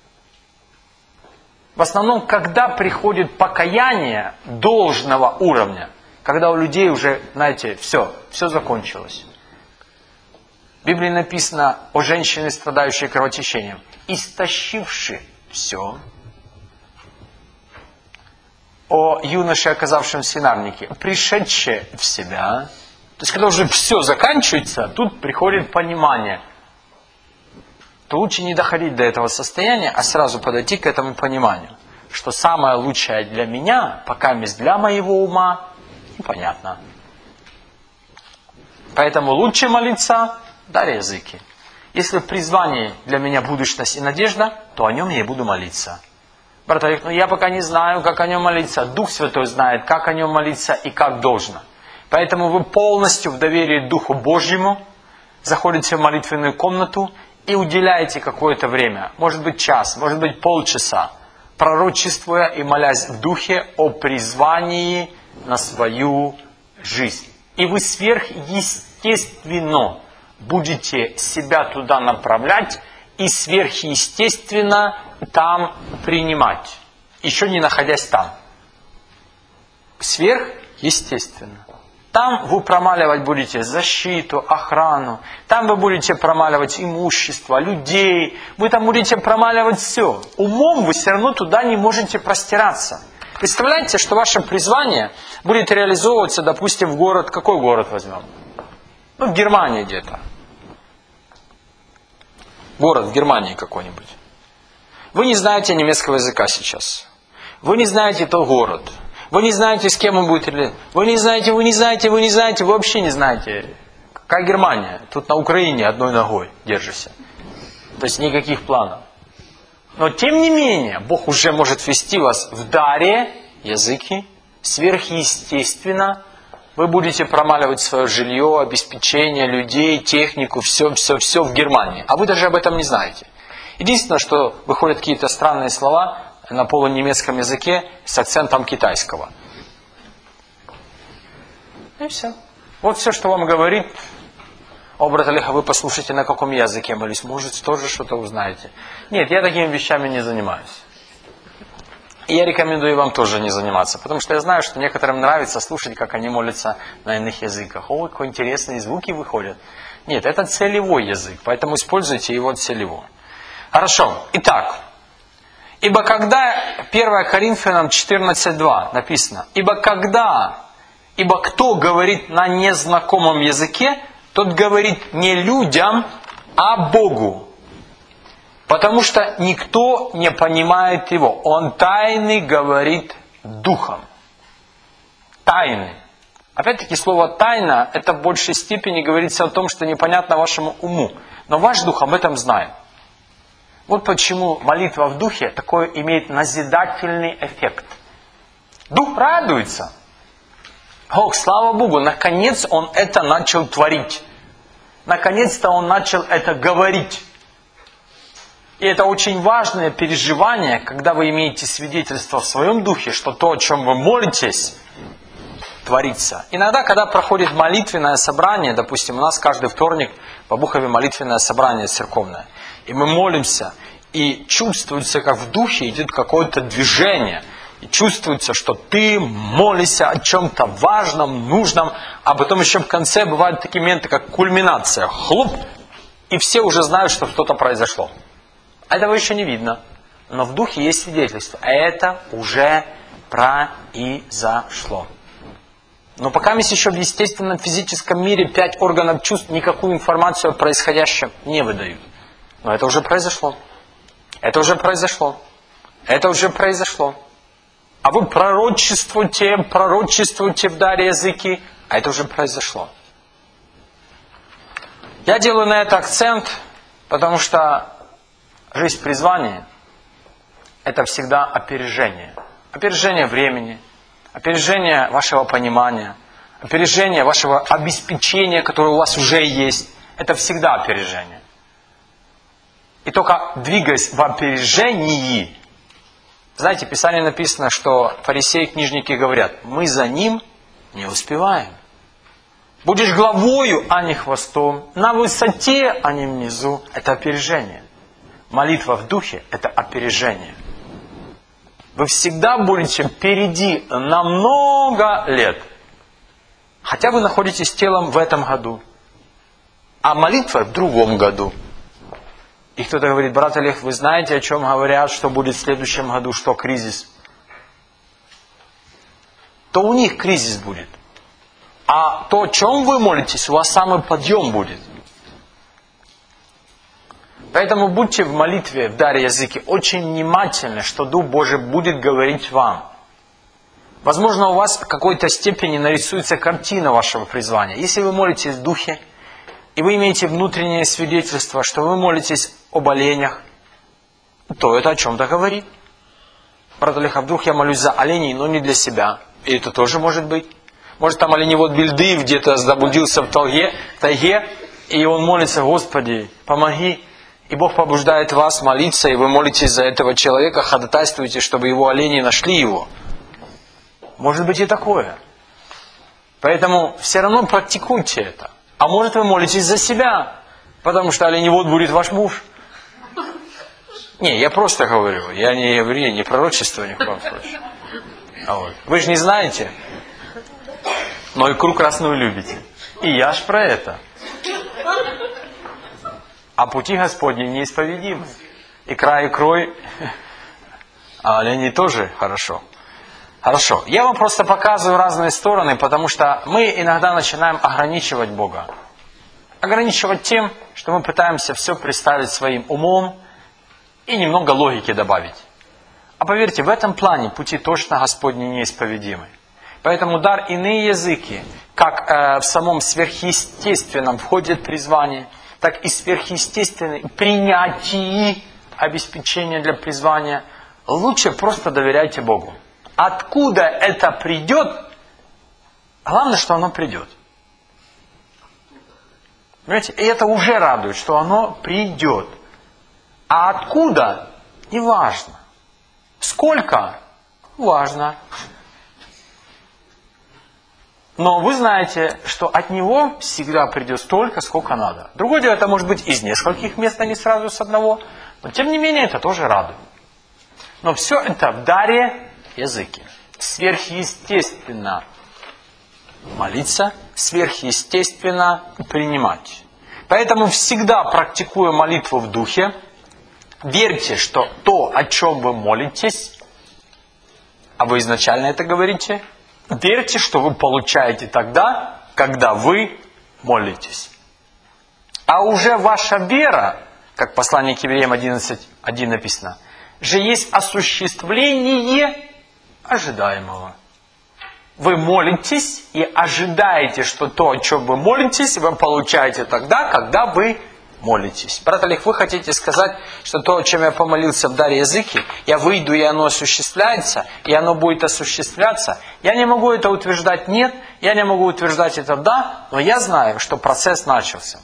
В основном, когда приходит покаяние должного уровня, когда у людей уже, все закончилось. В Библии написано о женщине, страдающей кровотечением, истощившей все. О юноше, оказавшем в свинарнике, пришедшее в себя. То есть, когда уже все заканчивается, тут приходит понимание. То лучше не доходить до этого состояния, а сразу подойти к этому пониманию. Что самое лучшее для меня, пока для моего ума, непонятно. Поэтому лучше молиться, даря языки. Если в призвании для меня будущность и надежда, то о нем я и буду молиться. Брат Олег, я пока не знаю, как о нем молиться. Дух Святой знает, как о нем молиться и как должно. Поэтому вы полностью в доверии Духу Божьему заходите в молитвенную комнату и уделяете какое-то время, может быть час, может быть полчаса, пророчествуя и молясь в Духе о призвании на свою жизнь. И вы сверхъестественно будете себя туда направлять и сверхъестественно там принимать, еще не находясь там. Сверхъестественно. Там вы промаливать будете защиту, охрану. Там вы будете промаливать имущество, людей. Вы там будете промаливать все. Умом вы все равно туда не можете простираться. Представляете, что ваше призвание будет реализовываться, допустим, в город. Какой город возьмем? В Германии где-то. Город в Германии какой-нибудь. Вы не знаете немецкого языка сейчас. Вы не знаете тот город. Вы не знаете, с кем он будет. Вы не знаете, вы вообще не знаете. Какая Германия? Тут на Украине одной ногой держишься. То есть никаких планов. Но тем не менее, Бог уже может ввести вас в даре языки, сверхъестественно. Вы будете промаливать свое жилье, обеспечение людей, технику, все в Германии. А вы даже об этом не знаете. Единственное, что выходят какие-то странные слова на полунемецком языке с акцентом китайского. И все. Вот все, что вам говорит. Брат Олег, вы послушайте, на каком языке молись. Может, тоже что-то узнаете. Нет, я такими вещами не занимаюсь. И я рекомендую вам тоже не заниматься. Потому что я знаю, что некоторым нравится слушать, как они молятся на иных языках. Ой, какие интересные звуки выходят. Нет, это целевой язык. Поэтому используйте его целево. Хорошо. Итак. Ибо когда, 1 Коринфянам 14:2 написано, ибо кто говорит на незнакомом языке, тот говорит не людям, а Богу. Потому что никто не понимает его. Он тайный говорит духом. Тайны. Опять-таки слово «тайна» это в большей степени говорится о том, что непонятно вашему уму. Но ваш дух об этом знает. Вот почему молитва в духе такой имеет назидательный эффект. Дух радуется. Слава Богу, наконец он это начал творить. Наконец-то он начал это говорить. И это очень важное переживание, когда вы имеете свидетельство в своем духе, что то, о чем вы молитесь, творится. Иногда, когда проходит молитвенное собрание, допустим, у нас каждый вторник по Бухове молитвенное собрание церковное, и мы молимся, и чувствуется, как в духе идет какое-то движение, и чувствуется, что ты молишься о чем-то важном, нужном, а потом еще в конце бывают такие моменты, как кульминация, хлоп, и все уже знают, что что-то произошло. Этого еще не видно, но в духе есть свидетельство, это уже произошло. Но пока мы еще в естественном физическом мире 5 органов чувств никакую информацию о происходящем не выдают. Но это уже произошло. Это уже произошло. Это уже произошло. А вы пророчествуете в даре языки, а это уже произошло. Я делаю на это акцент, потому что жизнь призвания – это всегда опережение. Опережение времени, опережение вашего понимания, опережение вашего обеспечения, которое у вас уже есть. Это всегда опережение. И только двигаясь в опережении, знаете, в Писании написано, что фарисеи и книжники говорят, мы за ним не успеваем. Будешь главою, а не хвостом, на высоте, а не внизу. Это опережение. Молитва в духе – это опережение. Вы всегда будете впереди на много лет. Хотя вы находитесь телом в этом году, а молитва в другом году. И кто-то говорит, брат Олег, вы знаете, о чем говорят, что будет в следующем году, что кризис? То у них кризис будет. А то, о чем вы молитесь, у вас самый подъем будет. Поэтому будьте в молитве, в даре языки, очень внимательны, что Дух Божий будет говорить вам. Возможно, у вас в какой-то степени нарисуется картина вашего призвания. Если вы молитесь в Духе, и вы имеете внутреннее свидетельство, что вы молитесь об оленях, то это о чем-то говорит. Брат Олег, а вдруг я молюсь за оленей, но не для себя? И это тоже может быть. Может, там оленевод Бельды где-то заблудился в тайге, и он молится: Господи, помоги. И Бог побуждает вас молиться, и вы молитесь за этого человека, ходатайствуете, чтобы его олени нашли его. Может быть и такое. Поэтому все равно практикуйте это. А может, вы молитесь за себя, потому что оленевод будет ваш муж. Не, я просто говорю. Я не говорю, не пророчествую ни в коем случае. Вот. Вы же не знаете, но икру красную любите. И я ж про это. А пути Господни неисповедимы. Икра икрой, а олени тоже хорошо. Хорошо. Я вам просто показываю разные стороны, потому что мы иногда начинаем ограничивать Бога. Ограничивать тем, что мы пытаемся все представить своим умом и немного логики добавить. А поверьте, в этом плане пути точно Господни неисповедимы. Поэтому дар иные языки, как в самом сверхъестественном входит призвание, так и сверхъестественное принятие обеспечения для призвания, лучше просто доверяйте Богу. Откуда это придет, главное, что оно придет. Понимаете, и это уже радует, что оно придет. А откуда? Не важно. Сколько? Важно. Но вы знаете, что от него всегда придет столько, сколько надо. Другое дело, это может быть из нескольких мест, а не сразу с одного. Но тем не менее, это тоже радует. Но все это в даре языки. Сверхъестественно молиться, сверхъестественно принимать. Поэтому всегда, практикуя молитву в духе, верьте, что то, о чем вы молитесь, а вы изначально это говорите, верьте, что вы получаете тогда, когда вы молитесь. А уже ваша вера, как в послании к Евреям 11:1 написано, же есть осуществление ожидаемого. Вы молитесь и ожидаете, что то, о чем вы молитесь, вы получаете тогда, когда вы молитесь. Брат Олег, вы хотите сказать, что то, о чем я помолился в даре языки, я выйду, и оно осуществляется, и оно будет осуществляться? Я не могу это утверждать нет, я не могу утверждать это да, но я знаю, что процесс начался.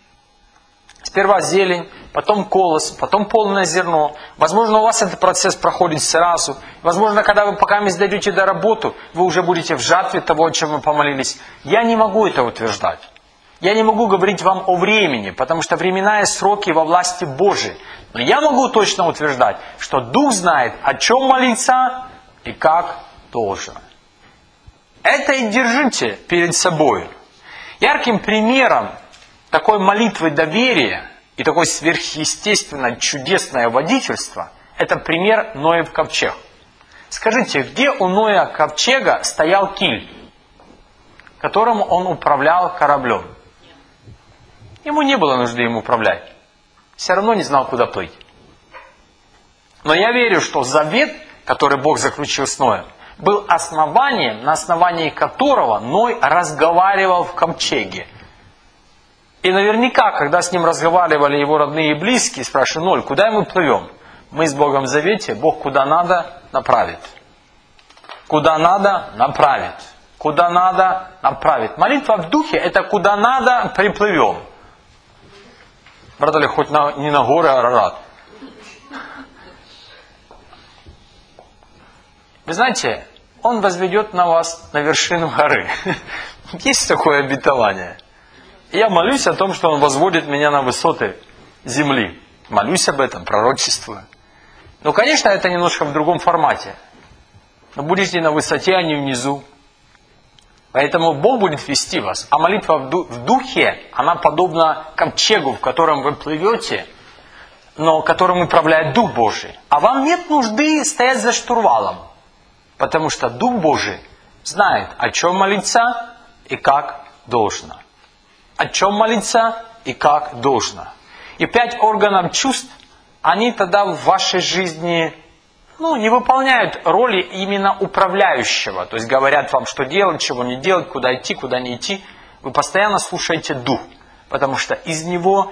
Сперва зелень, потом колос, потом полное зерно. Возможно, у вас этот процесс проходит сразу. Возможно, когда вы пока не дойдете до работы, вы уже будете в жатве того, о чем вы помолились. Я не могу это утверждать. Я не могу говорить вам о времени, потому что времена и сроки во власти Божией. Но я могу точно утверждать, что Дух знает, о чем молиться и как должен. Это и держите перед собой. Ярким примером такой молитвы доверия и такое сверхъестественно чудесное водительство – это пример Ноев ковчег. Скажите, где у Ноя ковчега стоял киль, которым он управлял кораблем? Ему не было нужды им управлять. Все равно не знал, куда плыть. Но я верю, что завет, который Бог заключил с Ноем, был основанием, на основании которого Ной разговаривал в ковчеге. И наверняка, когда с ним разговаривали его родные и близкие, спрашивали: Ной, куда мы плывем? Мы с Богом в завете, Бог куда надо направит. Куда надо направит. Куда надо направит. Молитва в духе – это куда надо приплывем. Брат Олег, хоть не на горы Арарат. Вы знаете, Он возведет на вас на вершину горы. Есть такое обетование. И я молюсь о том, что Он возводит меня на высоты земли. Молюсь об этом, пророчествую. Но, конечно, это немножко в другом формате. Но будете на высоте, а не внизу. Поэтому Бог будет вести вас. А молитва в духе, она подобна ковчегу, в котором вы плывете, но которым управляет Дух Божий. А вам нет нужды стоять за штурвалом. Потому что Дух Божий знает, о чем молиться и как должно. О чем молиться и как должно. И 5 органов чувств, они тогда в вашей жизни не выполняют роли именно управляющего. То есть говорят вам, что делать, чего не делать, куда идти, куда не идти. Вы постоянно слушаете Дух, потому что из него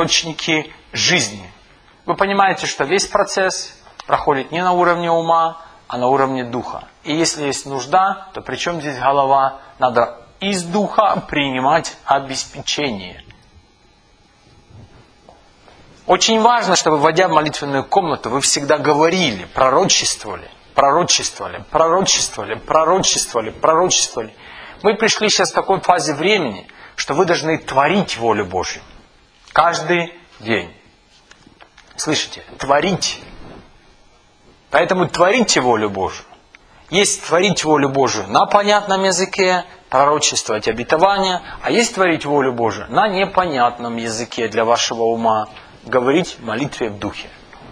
источники жизни. Вы понимаете, что весь процесс проходит не на уровне ума, а на уровне духа. И если есть нужда, то при чем здесь голова? Надо из духа принимать обеспечение. Очень важно, чтобы, войдя в молитвенную комнату, вы всегда говорили, пророчествовали. Мы пришли сейчас в такой фазе времени, что вы должны творить волю Божью. Каждый день. Слышите? Творить. Поэтому творите волю Божью. Есть творить волю Божию на понятном языке, пророчествовать обетования, а есть творить волю Божию на непонятном языке для вашего ума, говорить в молитве в духе.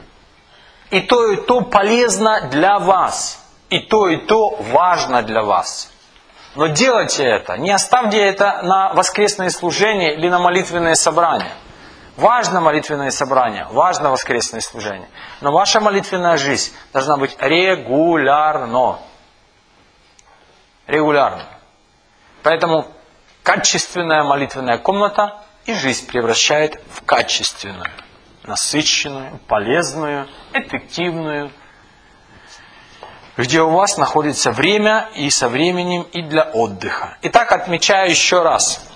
И то полезно для вас. И то важно для вас. Но делайте это. Не оставьте это на воскресные служения или на молитвенные собрания. Важно молитвенное собрание, важно воскресное служение. Но ваша молитвенная жизнь должна быть регулярно. Регулярно. Поэтому качественная молитвенная комната и жизнь превращает в качественную, насыщенную, полезную, эффективную, где у вас находится время и со временем, и для отдыха. Итак, отмечаю еще раз.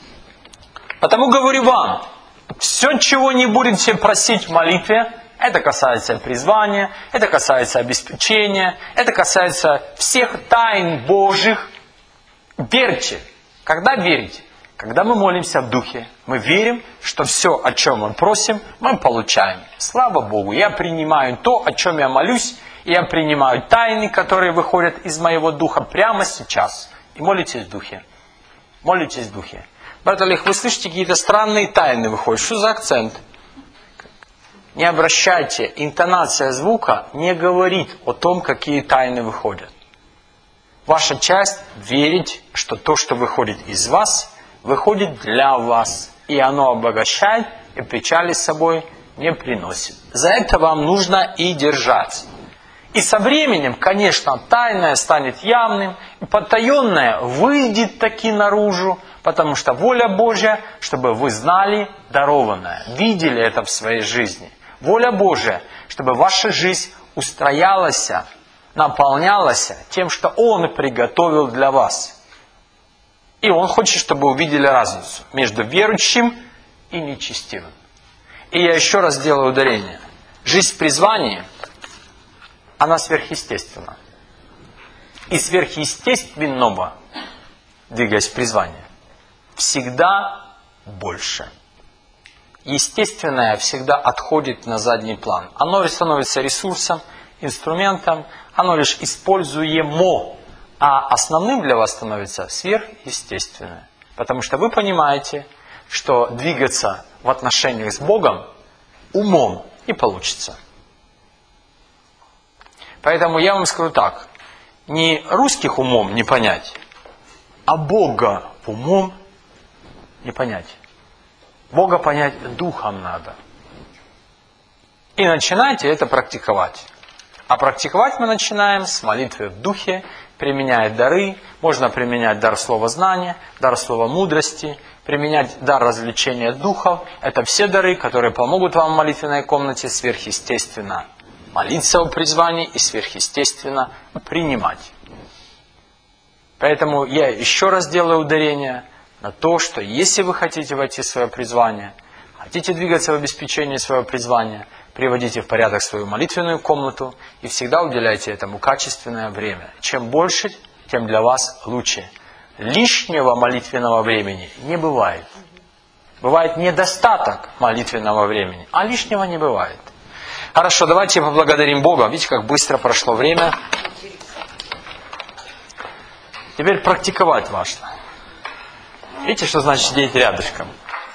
Потому говорю вам, все, чего не будете просить в молитве, это касается призвания, это касается обеспечения, это касается всех тайн Божьих. Верьте. Когда верите? Когда мы молимся в духе, мы верим, что все, о чем мы просим, мы получаем. Слава Богу, я принимаю то, о чем я молюсь, и я принимаю тайны, которые выходят из моего духа прямо сейчас. И молитесь в духе. Молитесь в духе. Брат Олег, вы слышите, какие-то странные тайны выходят. Что за акцент? Не обращайте, интонация звука не говорит о том, какие тайны выходят. Ваша часть верить, что то, что выходит из вас, выходит для вас. И оно обогащает, и печали с собой не приносит. За это вам нужно и держать. И со временем, конечно, тайное станет явным, и потаенное выйдет таки наружу, потому что воля Божья, чтобы вы знали дарованное, видели это в своей жизни. Воля Божья, чтобы ваша жизнь устроялась, наполнялась тем, что Он приготовил для вас. И Он хочет, чтобы вы увидели разницу между верующим и нечестивым. И я еще раз делаю ударение. Жизнь в призвании, она сверхъестественна. И сверхъестественного, двигаясь в призвание, всегда больше. Естественное всегда отходит на задний план. Оно становится ресурсом, инструментом, оно лишь используемо. А основным для вас становится сверхъестественное. Потому что вы понимаете, что двигаться в отношениях с Богом умом не получится. Поэтому я вам скажу так. Не русских умом не понять, а Бога умом не понять. Бога понять духом надо. И начинайте это практиковать. А практиковать мы начинаем с молитвы в духе, применяя дары. Можно применять дар слова знания, дар слова мудрости, применять дар развлечения духов. Это все дары, которые помогут вам в молитвенной комнате сверхъестественно молиться о призвании и сверхъестественно принимать. Поэтому я еще раз делаю ударение на то, что если вы хотите войти в свое призвание, хотите двигаться в обеспечении своего призвания, приводите в порядок свою молитвенную комнату и всегда уделяйте этому качественное время. Чем больше, тем для вас лучше. Лишнего молитвенного времени не бывает. Бывает недостаток молитвенного времени, а лишнего не бывает. Хорошо, давайте поблагодарим Бога. Видите, как быстро прошло время. Теперь практиковать важно. Видите, что значит сидеть рядышком?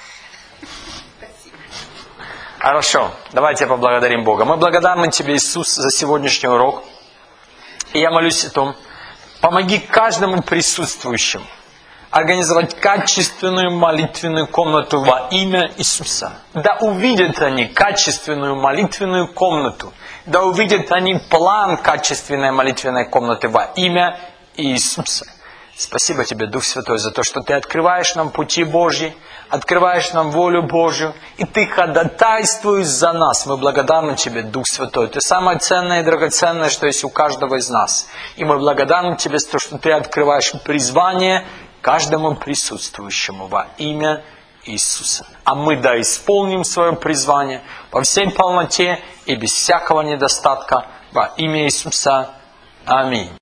Хорошо, давайте поблагодарим Бога. Мы благодарны Тебе, Иисус, за сегодняшний урок. И я молюсь о том, помоги каждому присутствующему организовать качественную молитвенную комнату во имя Иисуса. Да увидят они качественную молитвенную комнату. Да увидят они план качественной молитвенной комнаты во имя Иисуса. Спасибо Тебе, Дух Святой, за то, что Ты открываешь нам пути Божьи, открываешь нам волю Божью, и Ты ходатайствуешь за нас. Мы благодарны Тебе, Дух Святой. Ты самое ценное и драгоценное, что есть у каждого из нас. И мы благодарны Тебе за то, что Ты открываешь призвание каждому присутствующему во имя Иисуса. А мы да исполним свое призвание во всей полноте и без всякого недостатка во имя Иисуса. Аминь.